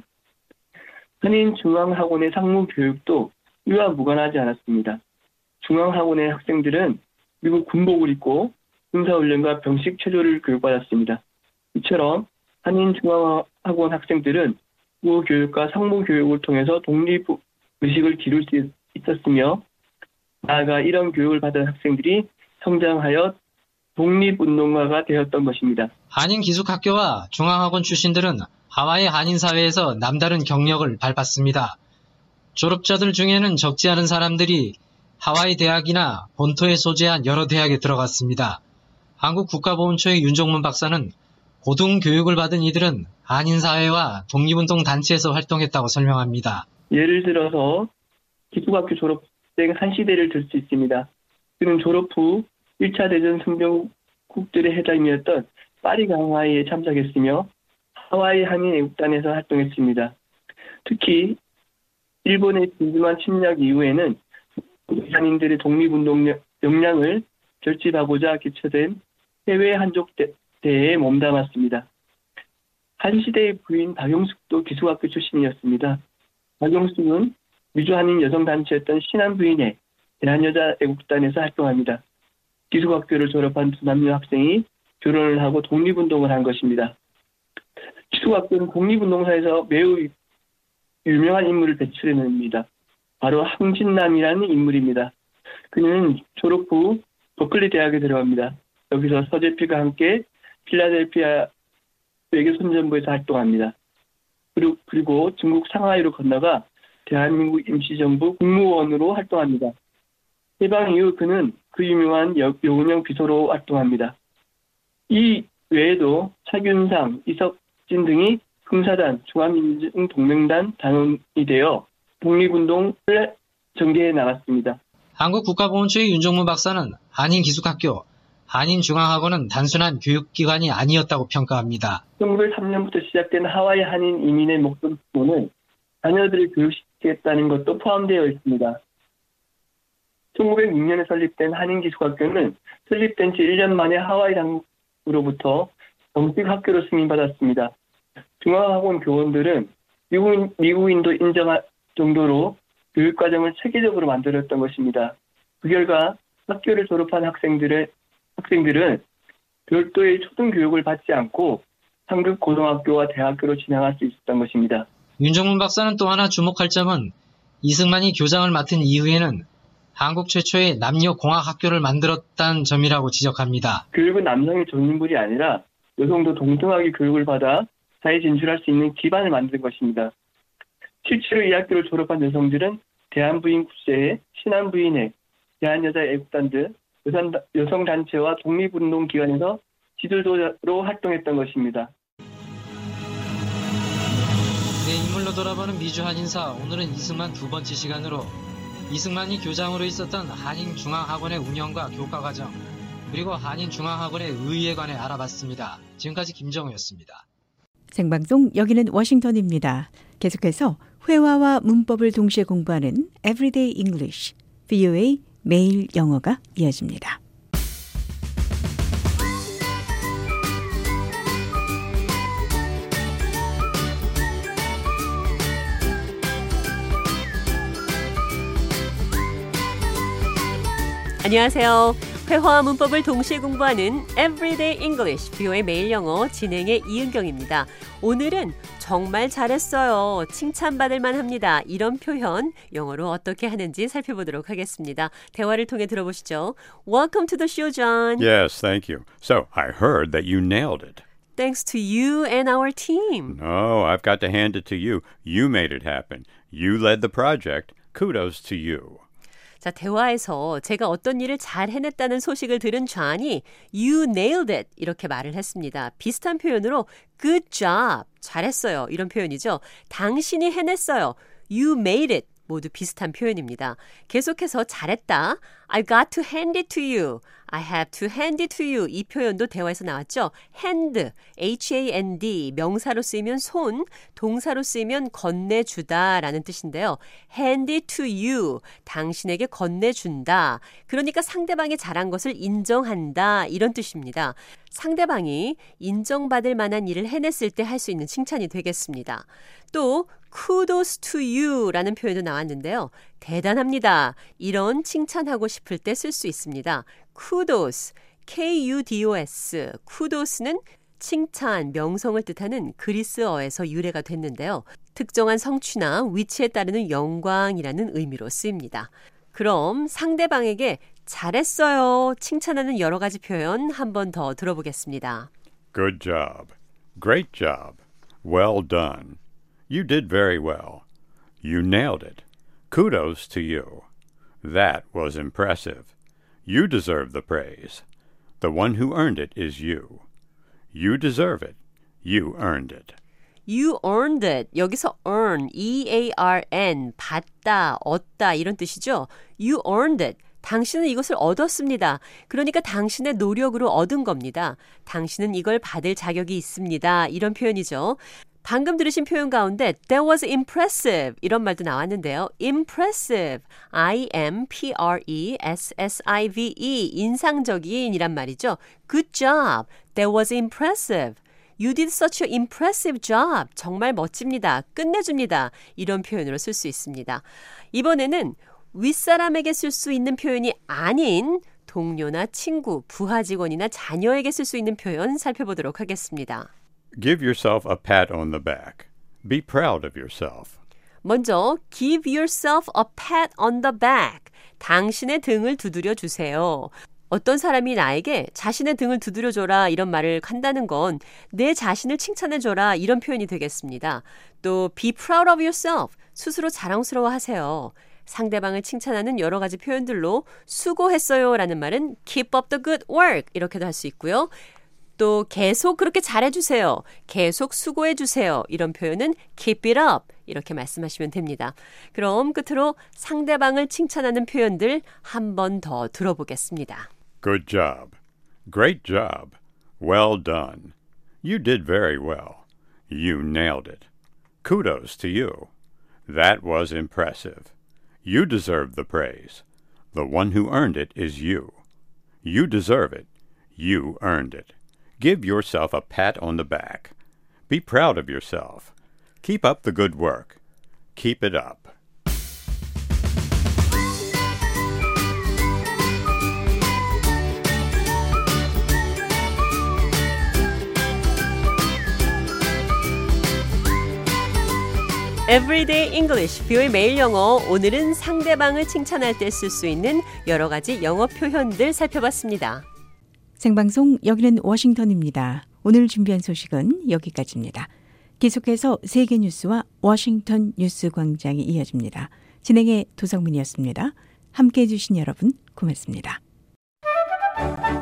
한인중앙학원의 상무교육도 이와 무관하지 않았습니다. 중앙학원의 학생들은 미국 군복을 입고 군사훈련과 병식 체조를 교육받았습니다. 이처럼 한인중앙학원 학생들은 국어교육과 상무교육을 통해서 독립의식을 기를 수 있었으며 나아가 이런 교육을 받은 학생들이 성장하여 독립운동가가 되었던 것입니다.
한인기숙학교와 중앙학원 출신들은 하와이 한인사회에서 남다른 경력을 밟았습니다. 졸업자들 중에는 적지 않은 사람들이 하와이 대학이나 본토에 소재한 여러 대학에 들어갔습니다. 한국국가보훈처의 윤종문 박사는 고등교육을 받은 이들은 한인사회와 독립운동 단체에서 활동했다고 설명합니다.
예를 들어서 기숙학교 졸업생 한시대를 들 수 있습니다. 그는 졸업 후 1차 대전 성병국들의 회장이었던 파리 강화회에 참석했으며 하와이 한인 애국단에서 활동했습니다. 특히 일본의 진주만 침략 이후에는 한인들의 독립운동 역량을 결집하고자 개최된 해외 한족대회에 몸담았습니다. 한시대의 부인 박용숙도 기숙학교 출신이었습니다. 박용숙은 미주한인 여성단체였던 신한부인회 대한여자애국단에서 활동합니다. 기숙학교를 졸업한 두 남녀 학생이 결혼을 하고 독립운동을 한 것입니다. 기숙학교는 독립운동사에서 매우 유명한 인물을 배출해냅니다. 바로 황진남이라는 인물입니다. 그는 졸업 후 버클리 대학에 들어갑니다. 여기서 서재필과 함께 필라델피아 외교손전부에서 활동합니다. 그리고 중국 상하이로 건너가 대한민국 임시정부 국무원으로 활동합니다. 해방 이후 그는 그 유명한 여운형 비서로 활동합니다. 이 외에도 차균상, 이석진 등이 금사단, 중화민중동맹단 단원이 되어 독립운동을 전개해 나갔습니다.
한국국가보훈처의 윤종문 박사는 한인기숙학교, 한인중앙학원은 단순한 교육기관이 아니었다고 평가합니다.
1903년부터 시작된 하와이 한인 이민의 목적은 자녀들을 교육시키겠다는 것도 포함되어 있습니다. 1906년에 설립된 한인기숙학교는 설립된 지 1년 만에 하와이 당국으로부터 정식 학교로 승인받았습니다. 중앙학원 교원들은 미국인도 인정할 정도로 교육과정을 체계적으로 만들었던 것입니다. 그 결과 학교를 졸업한 학생들은 별도의 초등교육을 받지 않고 상급 고등학교와 대학교로 진학할 수 있었던 것입니다.
윤종문 박사는 또 하나 주목할 점은 이승만이 교장을 맡은 이후에는 한국 최초의 남녀공학학교를 만들었다는 점이라고 지적합니다.
교육은 남성의 전문물이 아니라 여성도 동등하게 교육을 받아 사회에 진출할 수 있는 기반을 만든 것입니다. 실제로 이 학교를 졸업한 여성들은 대한부인국제회, 신한부인회, 대한여자애국단 등 여성단체와 독립운동기관에서 지도자로 활동했던 것입니다.
네, 인물로 돌아보는 미주 한인사, 오늘은 이승만 두 번째 시간으로 이승만이 교장으로 있었던 한인중앙학원의 운영과 교과과정, 그리고 한인중앙학원의 의의에 관해 알아봤습니다. 지금까지 김정우였습니다.
생방송 여기는 워싱턴입니다. 계속해서 회화와 문법을 동시에 공부하는 Everyday English, VOA 매일 영어가 이어집니다.
안녕하세요. 회화와 문법을 동시에 공부하는 Everyday English, VOA 매일 영어 진행의 이은경입니다. 오늘은 정말 잘했어요. 칭찬받을 만합니다. 이런 표현 영어로 어떻게 하는지 살펴보도록 하겠습니다. 대화를 통해 들어보시죠. Welcome to the show, John.
Yes, thank you. So, I heard that you nailed it.
Thanks to you and our team.
No, I've got to hand it to you. You made it happen. You led the project. Kudos to you.
자, 대화에서 제가 어떤 일을 잘 해냈다는 소식을 들은 존이 You nailed it 이렇게 말을 했습니다. 비슷한 표현으로 Good job, 잘했어요 이런 표현이죠. 당신이 해냈어요. You made it 모두 비슷한 표현입니다. 계속해서 잘했다. I got to hand it to you. I have to hand it to you. 이 표현도 대화에서 나왔죠. hand, H-A-N-D, 명사로 쓰이면 손, 동사로 쓰이면 건네주다 라는 뜻인데요. hand it to you, 당신에게 건네준다. 그러니까 상대방이 잘한 것을 인정한다 이런 뜻입니다. 상대방이 인정받을 만한 일을 해냈을 때 할 수 있는 칭찬이 되겠습니다. 또 kudos to you 라는 표현도 나왔는데요. 대단합니다. 이런 칭찬하고 싶을 때 쓸 수 있습니다. kudos, K-U-D-O-S, kudos는 칭찬, 명성을 뜻하는 그리스어에서 유래가 됐는데요. 특정한 성취나 위치에 따르는 영광이라는 의미로 쓰입니다. 그럼 상대방에게 잘했어요, 칭찬하는 여러 가지 표현 한 번 더 들어보겠습니다.
Good job. Great job. Well done. You did very well. You nailed it. Kudos to you. That was impressive. You deserve the praise. The one who earned it is you. You deserve it. You earned it.
You earned it. 여기서 earn, E-A-R-N, 받다, 얻다 이런 뜻이죠. You earned it. 당신은 이것을 얻었습니다. 그러니까 당신의 노력으로 얻은 겁니다. 당신은 이걸 받을 자격이 있습니다. 이런 표현이죠. 방금 들으신 표현 가운데 That was impressive 이런 말도 나왔는데요. Impressive, I-M-P-R-E-S-S-I-V-E, 인상적인 이란 말이죠. Good job, that was impressive. You did such an impressive job. 정말 멋집니다. 끝내줍니다. 이런 표현으로 쓸 수 있습니다. 이번에는 윗사람에게 쓸 수 있는 표현이 아닌 동료나 친구, 부하 직원이나 자녀에게 쓸 수 있는 표현 살펴보도록 하겠습니다.
Give yourself a pat on the back. Be proud of yourself.
먼저 give yourself a pat on the back. 당신의 등을 두드려 주세요. 어떤 사람이 나에게 자신의 등을 두드려줘라 이런 말을 한다는 건 내 자신을 칭찬해줘라 이런 표현이 되겠습니다. 또 be proud of yourself, 스스로 자랑스러워하세요. 상대방을 칭찬하는 여러 가지 표현들로 수고했어요 라는 말은 keep up the good work 이렇게도 할 수 있고요. 또 계속 그렇게 잘해주세요. 계속 수고해주세요. 이런 표현은 keep it up 이렇게 말씀하시면 됩니다. 그럼 끝으로 상대방을 칭찬하는 표현들 한 번 더 들어보겠습니다.
Good job. Great job. Well done. You did very well. You nailed it. Kudos to you. That was impressive. You deserve the praise. The one who earned it is you. You deserve it. You earned it. Give yourself a pat on the back. Be proud of yourself. Keep up the good work. Keep it up.
Everyday English, 뷰의 매일 영어. 오늘은 상대방을 칭찬할 때 쓸 수 있는 여러 가지 영어 표현들 살펴봤습니다.
생방송 여기는 워싱턴입니다. 오늘 준비한 소식은 여기까지입니다. 계속해서 세계 뉴스와 워싱턴 뉴스 광장이 이어집니다. 진행의 도성민이었습니다. 함께해 주신 여러분 고맙습니다.